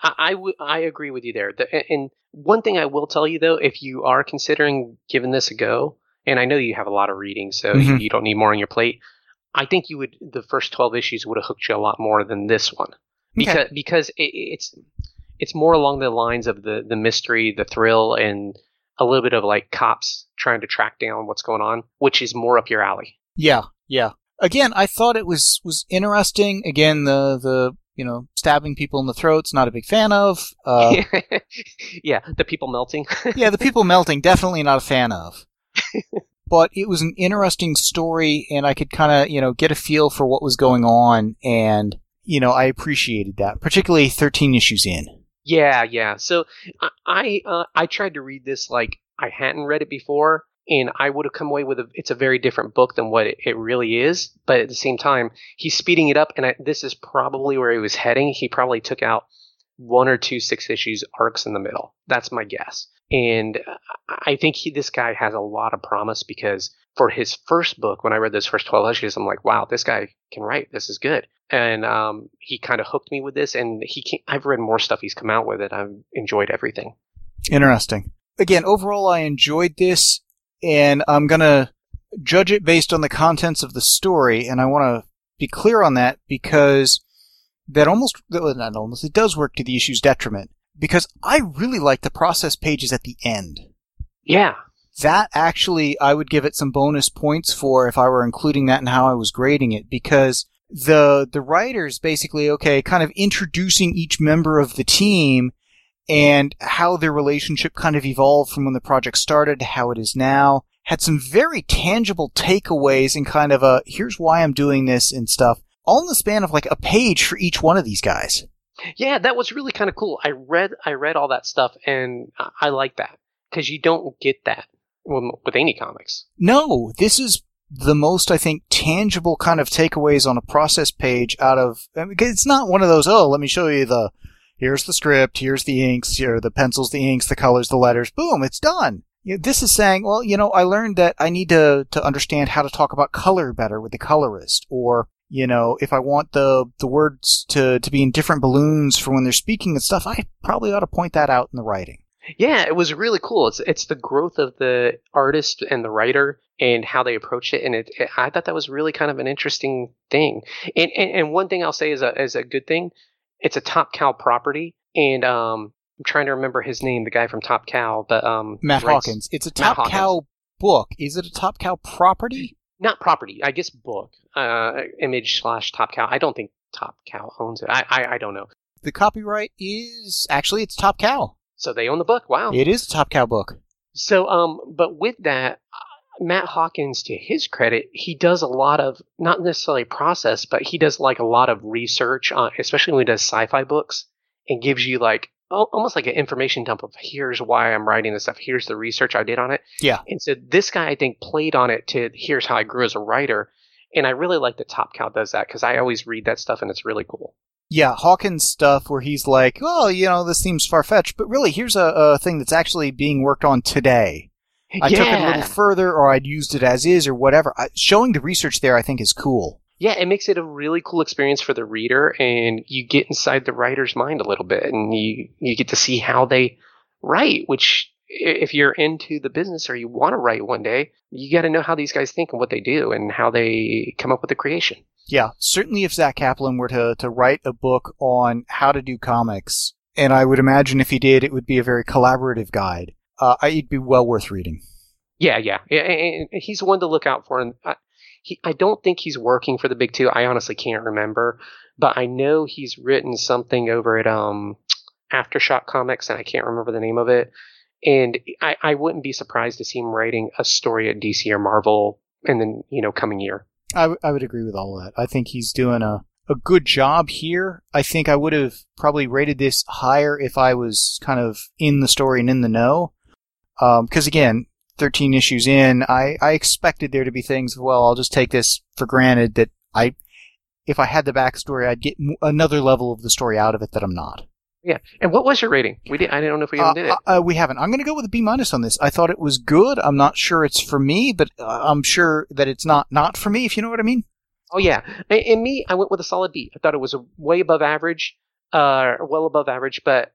Speaker 2: I agree with you there. And one thing I will tell you, though, if you are considering giving this a go, and I know you have a lot of reading, so you don't need more on your plate, I think the first 12 issues would have hooked you a lot more than this one. Because it's it's more along the lines of the mystery, the thrill, and a little bit of like cops trying to track down what's going on, which is more up your alley.
Speaker 1: Yeah. Again, I thought it was interesting. Again, the stabbing people in the throats, not a big fan of.
Speaker 2: Yeah, the people melting.
Speaker 1: Yeah, the people melting, definitely not a fan of. But it was an interesting story, and I could kind of, get a feel for what was going on, and, I appreciated that, particularly 13 issues in.
Speaker 2: Yeah. So I tried to read this like I hadn't read it before, and I would have come away with it's a very different book than what it really is. But at the same time, he's speeding it up, and this is probably where he was heading. He probably took out 1 or 2 6-issue arcs in the middle. That's my guess. And I think this guy has a lot of promise, because for his first book, when I read those first 12 issues, I'm like, wow, this guy can write. This is good. And he kind of hooked me with this, and I've read more stuff he's come out with it. I've enjoyed everything.
Speaker 1: Interesting. Again, overall, I enjoyed this, and I'm going to judge it based on the contents of the story, and I want to be clear on that, because it does work to the issue's detriment, because I really like the process pages at the end.
Speaker 2: Yeah.
Speaker 1: That actually, I would give it some bonus points for if I were including that in how I was grading it, because the writers basically, kind of introducing each member of the team and how their relationship kind of evolved from when the project started to how it is now, had some very tangible takeaways and kind of here's why I'm doing this and stuff, all in the span of like a page for each one of these guys.
Speaker 2: Yeah, that was really kind of cool. I read all that stuff, and I like that, because you don't get that with any comics.
Speaker 1: No, this is the most, I think, tangible kind of takeaways on a process page out of... it's not one of those, let me show you here's the script, here's the inks, here are the pencils, the inks, the colors, the letters, boom, it's done. This is saying, well, I learned that I need to understand how to talk about color better with the colorist, or... if I want the words to be in different balloons for when they're speaking and stuff, I probably ought to point that out in the writing.
Speaker 2: Yeah, it was really cool. It's the growth of the artist and the writer and how they approach it, and I thought that was really kind of an interesting thing. And one thing I'll say is a good thing. It's a Top Cow property, and I'm trying to remember his name, the guy from Top Cow, but
Speaker 1: Matt Hawkins. It's a Top Cow book. Is it a Top Cow property?
Speaker 2: Not property, I guess book. Image/Top Cow. I don't think Top Cow owns it. I don't know.
Speaker 1: The copyright is... actually, it's Top Cow.
Speaker 2: So they own the book? Wow.
Speaker 1: It is a Top Cow book.
Speaker 2: So, but with that, Matt Hawkins, to his credit, he does a lot of, not necessarily process, but he does like a lot of research, especially when he does sci-fi books, and gives you like almost like an information dump of here's why I'm writing this stuff. Here's the research I did on it.
Speaker 1: Yeah.
Speaker 2: And so this guy, I think, played on it to here's how I grew as a writer. And I really like that Top Cow does that, because I always read that stuff and it's really cool.
Speaker 1: Yeah, Hawkins stuff where he's like, this seems far-fetched, but really here's a thing that's actually being worked on today. I took it a little further, or I'd used it as is, or whatever. Showing the research there, I think, is cool.
Speaker 2: Yeah, it makes it a really cool experience for the reader, and you get inside the writer's mind a little bit, and you get to see how they write, which, if you're into the business or you want to write one day, you got to know how these guys think and what they do and how they come up with the creation. Yeah,
Speaker 1: certainly if Zach Kaplan were to write a book on how to do comics, and I would imagine if he did, it would be a very collaborative guide, it'd be well worth reading.
Speaker 2: Yeah, and he's one to look out for. And I don't think he's working for the Big Two. I honestly can't remember, but I know he's written something over at Aftershock Comics, and I can't remember the name of it. And I wouldn't be surprised to see him writing a story at DC or Marvel in the coming year.
Speaker 1: I would agree with all of that. I think he's doing a good job here. I think I would have probably rated this higher if I was kind of in the story and in the know. Because again, 13 issues in, I expected there to be things, I'll just take this for granted that if I had the backstory, I'd get another level of the story out of it that I'm not.
Speaker 2: Yeah. And what was your rating? I don't know if we even did
Speaker 1: it. We haven't. I'm going to go with a B- on this. I thought it was good. I'm not sure it's for me, but I'm sure that it's not for me, if you know what I mean.
Speaker 2: Oh, yeah. And me, I went with a solid B. I thought it was way above average, well above average, but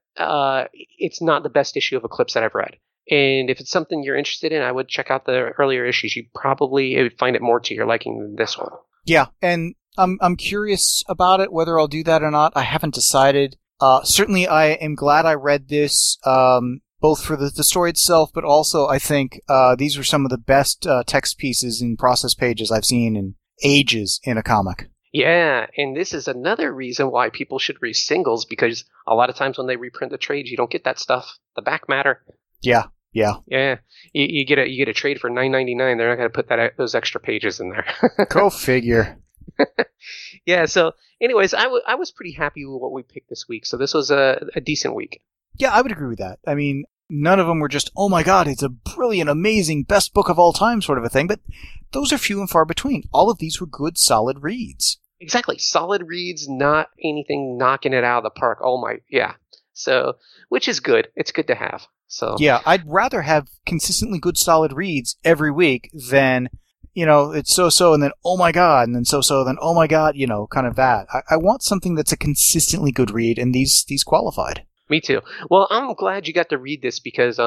Speaker 2: it's not the best issue of Eclipse that I've read. And if it's something you're interested in, I would check out the earlier issues. You probably would find it more to your liking than this one.
Speaker 1: Yeah, and I'm curious about it, whether I'll do that or not. I haven't decided. Certainly, I am glad I read this, both for the story itself, but also I think these were some of the best text pieces and process pages I've seen in ages in a comic.
Speaker 2: Yeah, and this is another reason why people should read singles, because a lot of times when they reprint the trades, you don't get that stuff, the back matter.
Speaker 1: Yeah.
Speaker 2: You get a trade for $9.99. They're not going to put those extra pages in there.
Speaker 1: Go figure.
Speaker 2: Yeah. So, anyways, I was pretty happy with what we picked this week. So this was a decent week.
Speaker 1: Yeah, I would agree with that. I mean, none of them were just, oh my god, it's a brilliant, amazing, best book of all time sort of a thing. But those are few and far between. All of these were good, solid reads.
Speaker 2: Exactly. Solid reads, not anything knocking it out of the park. Oh my, yeah. So, which is good. It's good to have. So
Speaker 1: yeah, I'd rather have consistently good, solid reads every week than, it's so-so and then oh my god, and then so-so, then oh my god, kind of that. I want something that's a consistently good read, and these qualified.
Speaker 2: Me too. Well, I'm glad you got to read this because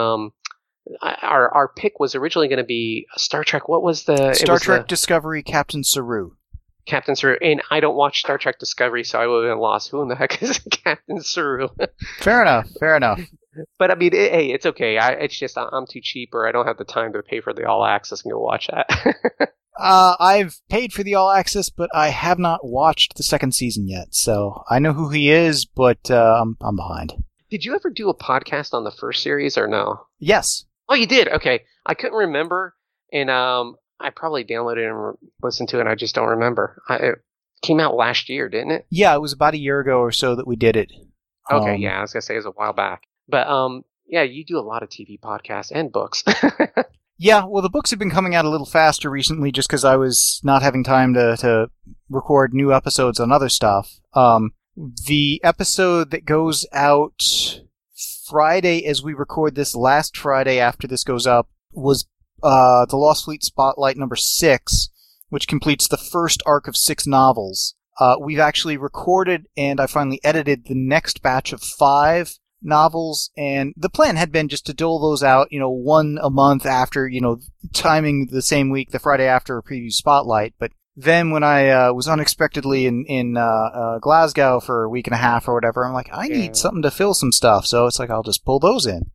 Speaker 2: our pick was originally going to be Star Trek. What was the
Speaker 1: Star Trek Discovery, Captain Saru.
Speaker 2: Captain Saru, and I don't watch Star Trek Discovery, so I would have been lost. Who in the heck is Captain Saru?
Speaker 1: Fair enough.
Speaker 2: But I mean, hey, it's okay. It's just I'm too cheap, or I don't have the time to pay for the all access and go watch that.
Speaker 1: I've paid for the all access, but I have not watched the second season yet. So I know who he is, but I'm behind.
Speaker 2: Did you ever do a podcast on the first series or no?
Speaker 1: Yes.
Speaker 2: Oh, you did. Okay, I couldn't remember, and I probably downloaded it and listened to it, and I just don't remember. It came out last year, didn't it?
Speaker 1: Yeah, it was about a year ago or so that we did it.
Speaker 2: Okay, yeah, I was going to say it was a while back. But, yeah, you do a lot of TV podcasts and books.
Speaker 1: Yeah, well, the books have been coming out a little faster recently just because I was not having time to record new episodes on other stuff. The episode that goes out Friday as we record this, last Friday after this goes up, was the Lost Fleet Spotlight number 6, which completes the first arc of 6 novels. We've actually recorded and I finally edited the next batch of 5 novels, and the plan had been just to dole those out, one a month after, timing the same week, the Friday after a preview Spotlight. But then when I was unexpectedly in Glasgow for a week and a half or whatever, I'm like, I need something to fill some stuff, so it's like I'll just pull those in.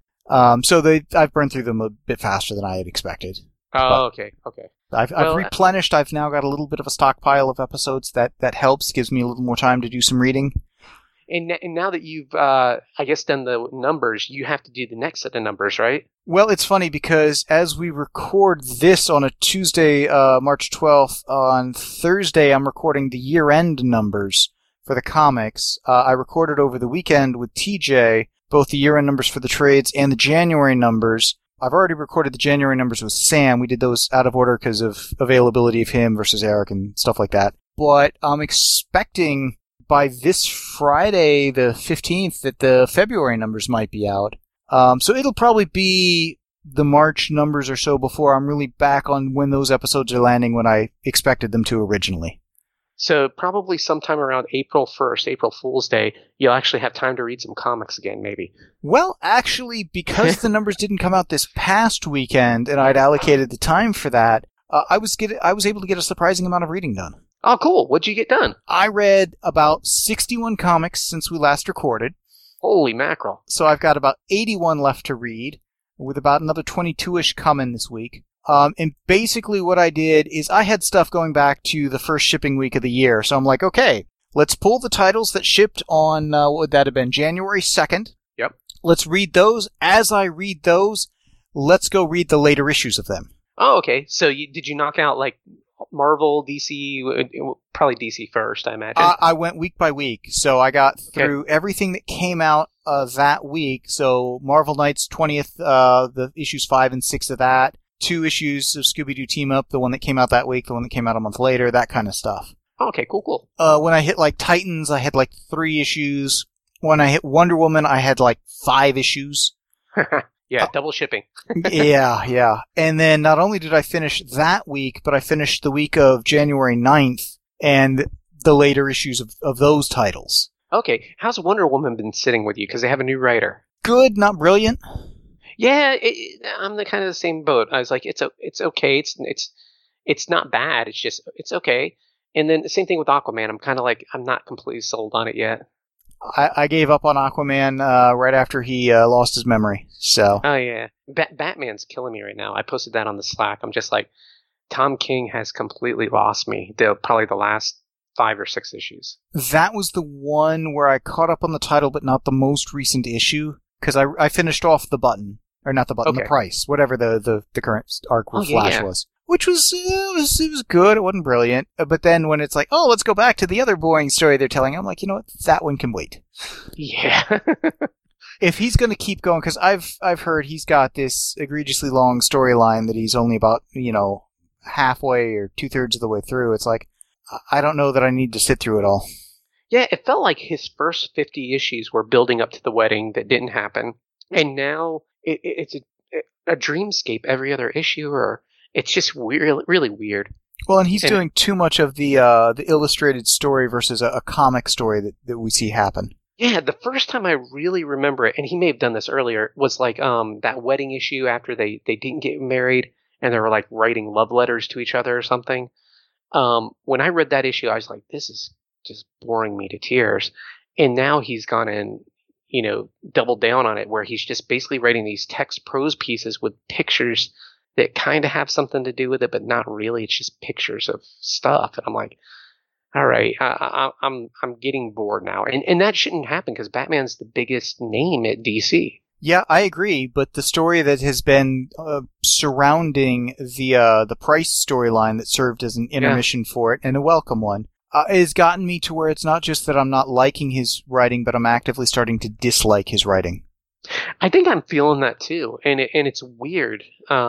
Speaker 1: So I've burned through them a bit faster than I had expected.
Speaker 2: Oh, okay.
Speaker 1: I've replenished. I've now got a little bit of a stockpile of episodes that helps, gives me a little more time to do some reading.
Speaker 2: And now that you've, I guess, done the numbers, you have to do the next set of numbers, right?
Speaker 1: Well, it's funny because as we record this on a Tuesday, March 12th, on Thursday I'm recording the year-end numbers for the comics. I recorded over the weekend with TJ both the year-end numbers for the trades and the January numbers. I've already recorded the January numbers with Sam. We did those out of order because of availability of him versus Eric and stuff like that. But I'm expecting by this Friday, the 15th, that the February numbers might be out. So it'll probably be the March numbers or so before I'm really back on when those episodes are landing when I expected them to originally.
Speaker 2: So probably sometime around April 1st, April Fool's Day, you'll actually have time to read some comics again, maybe.
Speaker 1: Well, actually, because the numbers didn't come out this past weekend and I'd allocated the time for that, I was able to get a surprising amount of reading done.
Speaker 2: Oh, cool. What'd you get done?
Speaker 1: I read about 61 comics since we last recorded.
Speaker 2: Holy mackerel.
Speaker 1: So I've got about 81 left to read, with about another 22-ish coming this week. And basically what I did is I had stuff going back to the first shipping week of the year. So I'm like, okay, let's pull the titles that shipped on, what would that have been, January 2nd.
Speaker 2: Yep.
Speaker 1: Let's read those. As I read those, let's go read the later issues of them.
Speaker 2: Oh, okay. So did you knock out, like, Marvel, DC, probably DC first, I imagine.
Speaker 1: I went week by week, so I got through everything that came out that week. So Marvel Knights 20th, the issues 5 and 6 of that, 2 issues of Scooby-Doo Team Up, the one that came out that week, the one that came out a month later, that kind of stuff.
Speaker 2: Okay, cool.
Speaker 1: When I hit like Titans, I had like 3 issues. When I hit Wonder Woman, I had like 5 issues.
Speaker 2: Yeah, double shipping.
Speaker 1: Yeah. And then not only did I finish that week, but I finished the week of January 9th and the later issues of those titles.
Speaker 2: Okay, how's Wonder Woman been sitting with you? Because they have a new writer.
Speaker 1: Good, not brilliant.
Speaker 2: Yeah, I'm the kind of the same boat. I was like, it's okay. It's not bad. It's okay. And then the same thing with Aquaman. I'm kind of like, I'm not completely sold on it yet.
Speaker 1: I gave up on Aquaman right after he lost his memory. So.
Speaker 2: Oh yeah, Batman's killing me right now. I posted that on the Slack. I'm just like, Tom King has completely lost me. Probably the last 5 or 6 issues.
Speaker 1: That was the one where I caught up on the title, but not the most recent issue, because I finished off the button, or not the button, the price, whatever the current arc with Flash was. Which was, it was good, it wasn't brilliant, but then when it's like, oh, let's go back to the other boring story they're telling, I'm like, you know what, that one can wait.
Speaker 2: Yeah.
Speaker 1: If he's going to keep going, because I've heard he's got this egregiously long storyline that he's only about, halfway or 2/3 of the way through, it's like, I don't know that I need to sit through it all.
Speaker 2: Yeah, it felt like his first 50 issues were building up to the wedding that didn't happen, and now it's a dreamscape every other issue, or it's just really weird.
Speaker 1: Well, and he's doing too much of the illustrated story versus a comic story that we see happen.
Speaker 2: Yeah, the first time I really remember it, and he may have done this earlier, was like that wedding issue after they didn't get married, and they were like writing love letters to each other or something. When I read that issue, I was like, this is just boring me to tears. And now he's gone and, doubled down on it, where he's just basically writing these text prose pieces with pictures that kind of have something to do with it, but not really. It's just pictures of stuff. And I'm like, all right, I'm getting bored now. And that shouldn't happen because Batman's the biggest name at DC.
Speaker 1: Yeah, I agree, but the story that has been surrounding the Price storyline that served as an intermission for it, and a welcome one, has gotten me to where it's not just that I'm not liking his writing, but I'm actively starting to dislike his writing.
Speaker 2: I think I'm feeling that too, and it's weird.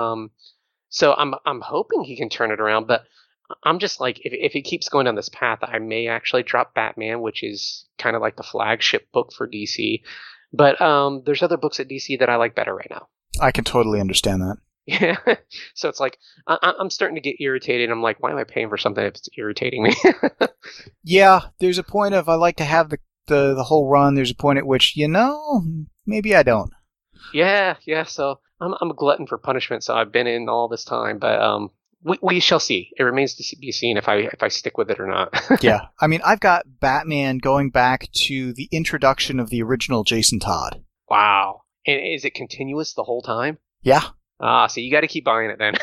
Speaker 2: So I'm hoping he can turn it around, but I'm just like, if he keeps going down this path, I may actually drop Batman, which is kind of like the flagship book for DC. But there's other books at DC that I like better right now.
Speaker 1: I can totally understand that.
Speaker 2: Yeah. So it's like, I'm starting to get irritated. I'm like, why am I paying for something if it's irritating me?
Speaker 1: Yeah, there's a point of I like to have the whole run. There's a point at which, maybe I don't.
Speaker 2: Yeah. So I'm a glutton for punishment, so I've been in all this time. But we shall see. It remains to be seen if I stick with it or not.
Speaker 1: Yeah. I mean, I've got Batman going back to the introduction of the original Jason Todd.
Speaker 2: Wow. And is it continuous the whole time?
Speaker 1: Yeah.
Speaker 2: So you got to keep buying it then.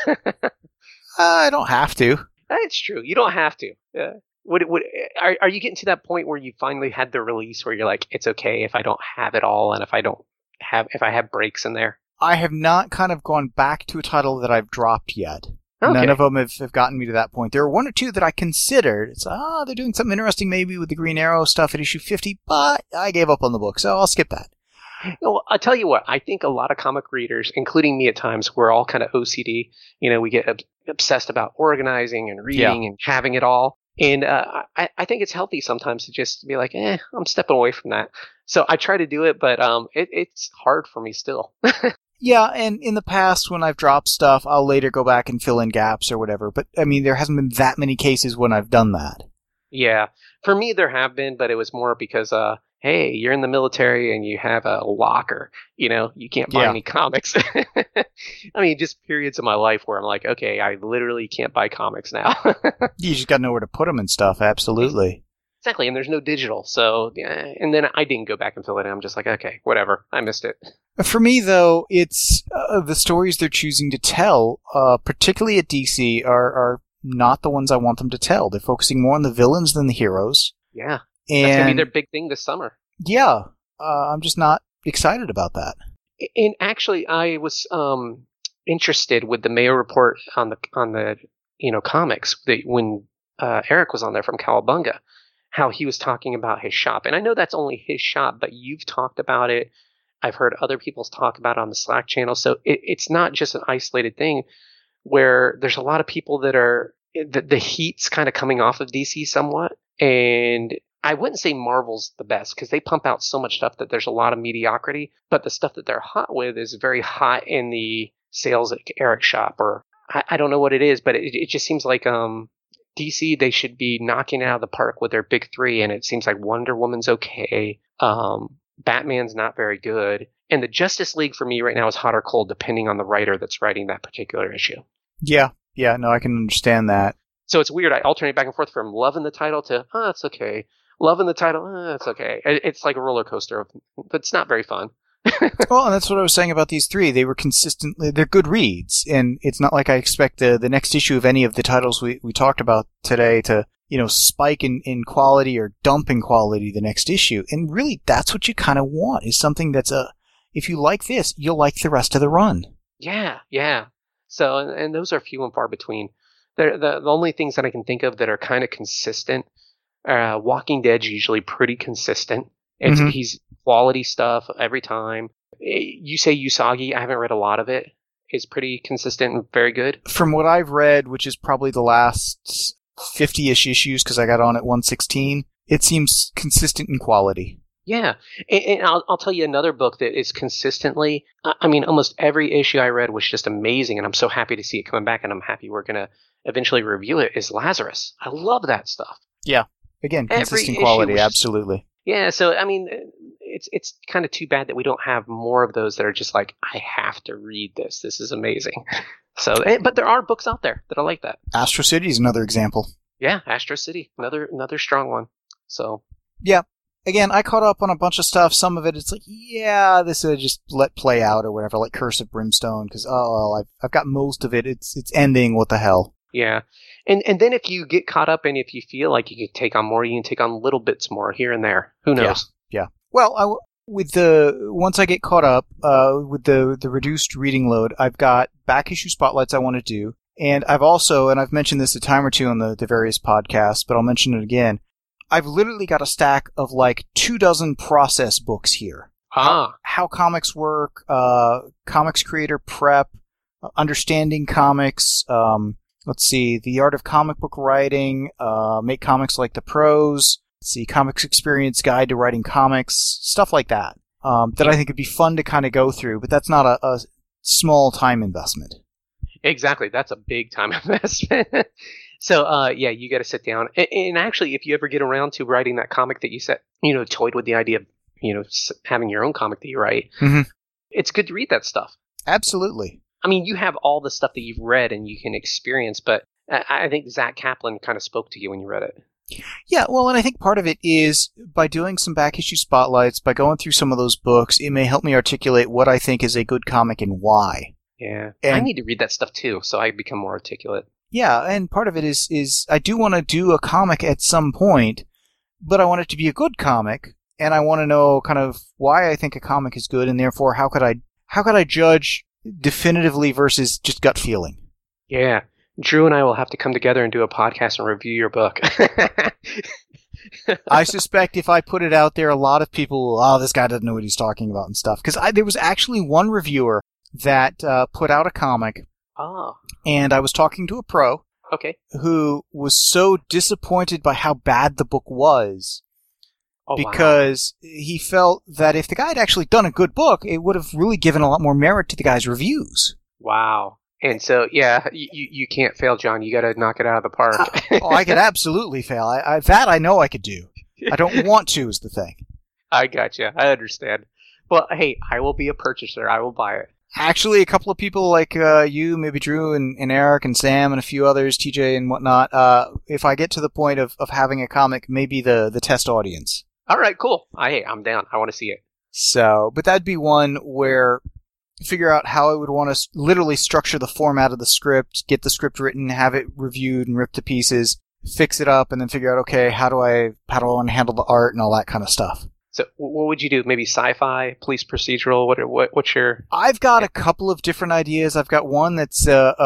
Speaker 1: I don't have to.
Speaker 2: That's true. You don't have to. Are you getting to that point where you finally had the release where you're like, it's okay if I don't have it all, and if I have breaks in there?
Speaker 1: I have not kind of gone back to a title that I've dropped yet. Okay. None of them have gotten me to that point. There are one or two that I considered. It's, they're doing something interesting maybe with the Green Arrow stuff at issue 50, but I gave up on the book, so I'll skip that.
Speaker 2: Well, I'll tell you what, I think a lot of comic readers, including me at times, we're all kind of OCD. We get obsessed about organizing and reading and having it all. And I think it's healthy sometimes to just be like, I'm stepping away from that. So I try to do it, but it's hard for me still.
Speaker 1: Yeah, and in the past, when I've dropped stuff, I'll later go back and fill in gaps or whatever. But, I mean, there hasn't been that many cases when I've done that. Yeah.
Speaker 2: For me, there have been, but it was more because, hey, you're in the military and you have a locker. You can't buy any comics. I mean, just periods of my life where I'm like, okay, I literally can't buy comics now.
Speaker 1: You just got to know where to put them and stuff, absolutely.
Speaker 2: Exactly, and there's no digital, so and then I didn't go back and fill it in. I'm just like, okay, whatever, I missed it.
Speaker 1: For me, though, it's the stories they're choosing to tell, particularly at DC, are not the ones I want them to tell. They're focusing more on the villains than the heroes.
Speaker 2: Yeah, and that's going to be their big thing this summer.
Speaker 1: Yeah, I'm just not excited about that.
Speaker 2: And actually, I was interested with the Mayo report on the comics that when Eric was on there from Cowabunga, how he was talking about his shop. And I know that's only his shop, but you've talked about it. I've heard other people talk about it on the Slack channel. So it's not just an isolated thing where there's a lot of people that are, the heat's kind of coming off of DC somewhat. And I wouldn't say Marvel's the best because they pump out so much stuff that there's a lot of mediocrity, but the stuff that they're hot with is very hot in the sales at Eric's shop, or I don't know what it is, but it just seems like, DC, they should be knocking it out of the park with their big three, and it seems like Wonder Woman's okay. Batman's not very good. And the Justice League for me right now is hot or cold, depending on the writer that's writing that particular issue.
Speaker 1: Yeah, no, I can understand that.
Speaker 2: So it's weird. I alternate back and forth from loving the title to, it's okay. loving the title. It's okay. It's like a roller coaster, but it's not very fun.
Speaker 1: Well, and that's what I was saying about these three. They were consistently, they're good reads, and it's not like I expect the next issue of any of the titles we talked about today to, spike in quality or dump in quality the next issue. And really, that's what you kind of want, is something that's if you like this, you'll like the rest of the run.
Speaker 2: Yeah. So, and those are few and far between. They're the only things that I can think of that are kind of consistent. Walking Dead's usually pretty consistent. He's quality stuff every time. You say Usagi, I haven't read a lot of it. It's pretty consistent and very good. From
Speaker 1: what I've read, which is probably the last 50-ish issues, because I got on at 116, it seems consistent in quality.
Speaker 2: Yeah, and I'll tell you another book that is consistently, almost every issue I read was just amazing, and I'm so happy to see it coming back, and I'm happy we're going to eventually review it, is Lazarus. I love that stuff.
Speaker 1: Yeah, again, consistent quality, absolutely.
Speaker 2: Yeah, so, it's kind of too bad that we don't have more of those that are just like, I have to read this. This is amazing. So, but there are books out there that are like that.
Speaker 1: Astro City is another example.
Speaker 2: Yeah, Astro City, another strong one. So,
Speaker 1: yeah. Again, I caught up on a bunch of stuff. Some of it, it's like, yeah, this is just let play out or whatever, like Curse of Brimstone, because I've got most of it. It's ending. What the hell?
Speaker 2: Yeah, and then if you get caught up and if you feel like you can take on more, you can take on little bits more here and there. Who knows?
Speaker 1: Yeah. Well, once I get caught up with the reduced reading load, I've got back issue spotlights I want to do, and I've mentioned this a time or two on the various podcasts, but I'll mention it again. I've literally got a stack of like 24 process books here. How comics work, comics creator prep, understanding comics, let's see, the art of comic book writing, make comics like the pros, let's see, comics experience guide to writing comics, stuff like that, that I think would be fun to kind of go through, but that's not a small time investment.
Speaker 2: Exactly. That's a big time investment. So, you got to sit down. And actually, if you ever get around to writing that comic that you said, toyed with the idea of, having your own comic that you write, it's good to read that stuff.
Speaker 1: Absolutely.
Speaker 2: You have all the stuff that you've read and you can experience, but I think Zach Kaplan kind of spoke to you when you read it.
Speaker 1: Yeah, well, and I think part of it is by doing some back issue spotlights, by going through some of those books, it may help me articulate what I think is a good comic and why.
Speaker 2: Yeah, and I need to read that stuff too, so I become more articulate.
Speaker 1: Yeah, and part of it is I do want to do a comic at some point, but I want it to be a good comic, and I want to know kind of why I think a comic is good, and therefore how could I judge definitively versus just gut feeling.
Speaker 2: Yeah, Drew and I will have to come together and do a podcast and review your book.
Speaker 1: I suspect if I put it out there, a lot of people will, this guy doesn't know what he's talking about and stuff. Because there was actually one reviewer that put out a comic. And I was talking to a pro.
Speaker 2: Okay.
Speaker 1: Who was so disappointed by how bad the book was. Because he felt that if the guy had actually done a good book, it would have really given a lot more merit to the guy's reviews.
Speaker 2: Wow. And so, yeah, you can't fail, John. You got to knock it out of the park.
Speaker 1: I could absolutely fail. That I know I could do. I don't want to is the thing.
Speaker 2: I gotcha. I understand. Well, hey, I will be a purchaser. I will buy it.
Speaker 1: Actually, a couple of people like you, maybe Drew and Eric and Sam and a few others, TJ and whatnot, if I get to the point of having a comic, maybe the test audience.
Speaker 2: All right, cool. I'm down. I want to see it.
Speaker 1: So, but that'd be one where figure out how I would want to literally structure the format of the script, get the script written, have it reviewed and ripped to pieces, fix it up, and then figure out, okay, how do I want to handle the art and all that kind of stuff.
Speaker 2: So what would you do? Maybe sci-fi, police procedural? What's your...
Speaker 1: I've got a couple of different ideas. I've got one that's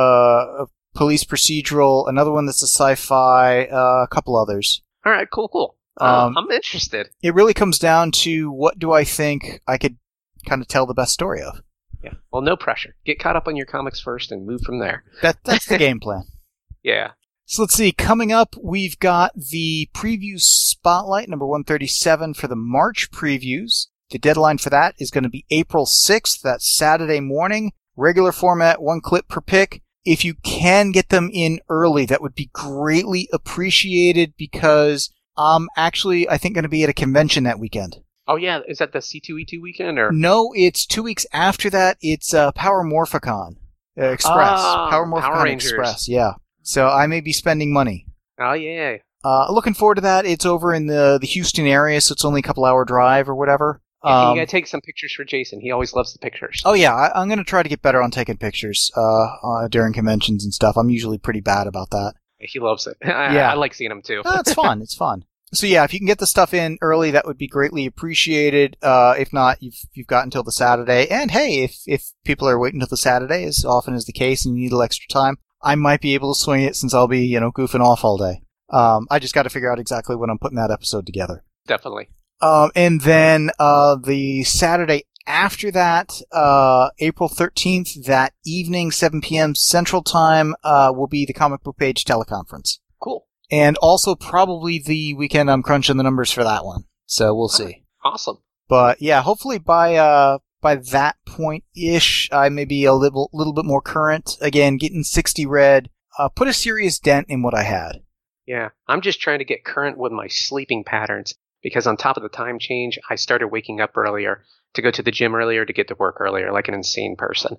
Speaker 1: a police procedural, another one that's a sci-fi, a couple others.
Speaker 2: All right, cool. I'm interested.
Speaker 1: It really comes down to what do I think I could kind of tell the best story of.
Speaker 2: Yeah. Well, no pressure. Get caught up on your comics first and move from there.
Speaker 1: That's the game plan.
Speaker 2: Yeah.
Speaker 1: So let's see. Coming up, we've got the preview spotlight, number 137 for the March previews. The deadline for that is going to be April 6th. That's Saturday morning. Regular format, one clip per pick. If you can get them in early, that would be greatly appreciated because I'm actually, I think, going to be at a convention that weekend.
Speaker 2: Oh, yeah. Is that the C2E2 weekend? Or
Speaker 1: No, it's 2 weeks after that. It's Power Morphicon Express. Power Morphicon
Speaker 2: Power Rangers.
Speaker 1: Express, yeah. So I may be spending money.
Speaker 2: Oh, yeah.
Speaker 1: Looking forward to that. It's over in the Houston area, so it's only a couple-hour drive or whatever.
Speaker 2: You gotta take some pictures for Jason. He always loves the pictures.
Speaker 1: Oh yeah, I'm gonna try to get better on taking pictures during conventions and stuff. I'm usually pretty bad about that.
Speaker 2: He loves it.
Speaker 1: Yeah.
Speaker 2: I like seeing him too.
Speaker 1: It's fun. It's fun. So yeah, if you can get the stuff in early, that would be greatly appreciated. If not, you've got until the Saturday. And hey, if people are waiting until the Saturday, as often is the case, and you need a little extra time, I might be able to swing it since I'll be goofing off all day. I just got to figure out exactly when I'm putting that episode together.
Speaker 2: Definitely.
Speaker 1: And then the Saturday after that, April 13th, that evening, 7 p.m. Central Time, will be the Comic Book Page teleconference.
Speaker 2: Cool.
Speaker 1: And also probably the weekend I'm crunching the numbers for that one. So we'll see.
Speaker 2: Awesome.
Speaker 1: But yeah, hopefully by that point-ish, I may be a little bit more current. Again, getting 60 read, put a serious dent in what I had.
Speaker 2: Yeah, I'm just trying to get current with my sleeping patterns. Because on top of the time change, I started waking up earlier to go to the gym earlier to get to work earlier, like an insane person.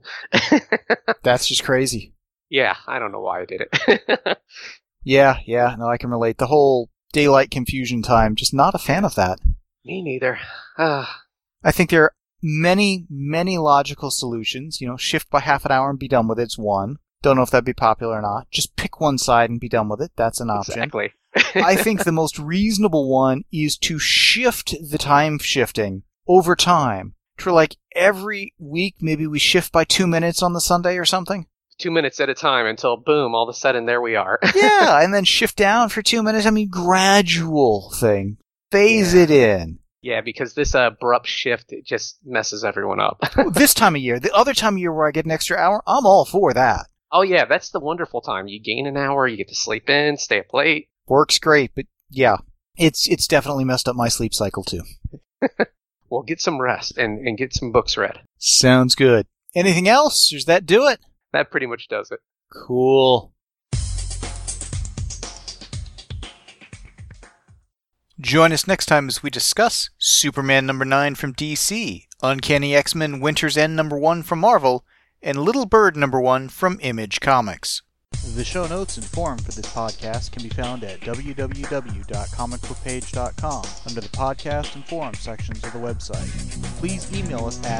Speaker 1: That's just crazy.
Speaker 2: Yeah, I don't know why I did it.
Speaker 1: Yeah, no, I can relate. The whole daylight confusion time, just not a fan of that.
Speaker 2: Me neither.
Speaker 1: I think there are many, many logical solutions. Shift by half an hour and be done with it. It's one. Don't know if that'd be popular or not. Just pick one side and be done with it. That's an option.
Speaker 2: Exactly.
Speaker 1: I think the most reasonable one is to shift the time shifting over time. For like every week, maybe we shift by 2 minutes on the Sunday or something.
Speaker 2: 2 minutes at a time until, boom, all of a sudden there we are.
Speaker 1: Yeah, and then shift down for 2 minutes. I mean, gradual thing. Phase it in.
Speaker 2: Yeah, because this abrupt shift, it just messes everyone up.
Speaker 1: This time of year. The other time of year where I get an extra hour, I'm all for that.
Speaker 2: Oh, yeah, that's the wonderful time. You gain an hour, you get to sleep in, stay up late.
Speaker 1: Works great, but yeah, it's definitely messed up my sleep cycle too.
Speaker 2: Well, get some rest and get some books read.
Speaker 1: Sounds good. Anything else? Does that do it?
Speaker 2: That pretty much does it.
Speaker 1: Cool. Join us next time as we discuss Superman number 9 from DC, Uncanny X-Men Winter's End number 1 from Marvel, and Little Bird number 1 from Image Comics. The show notes and forum for this podcast can be found at www.comicbookpage.com under the podcast and forum sections of the website. Please email us at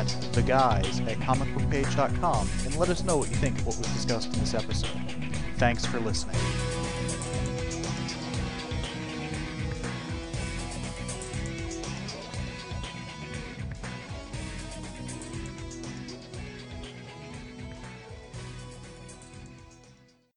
Speaker 1: theguys@comicbookpage.com and let us know what you think of what was discussed in this episode. Thanks for listening.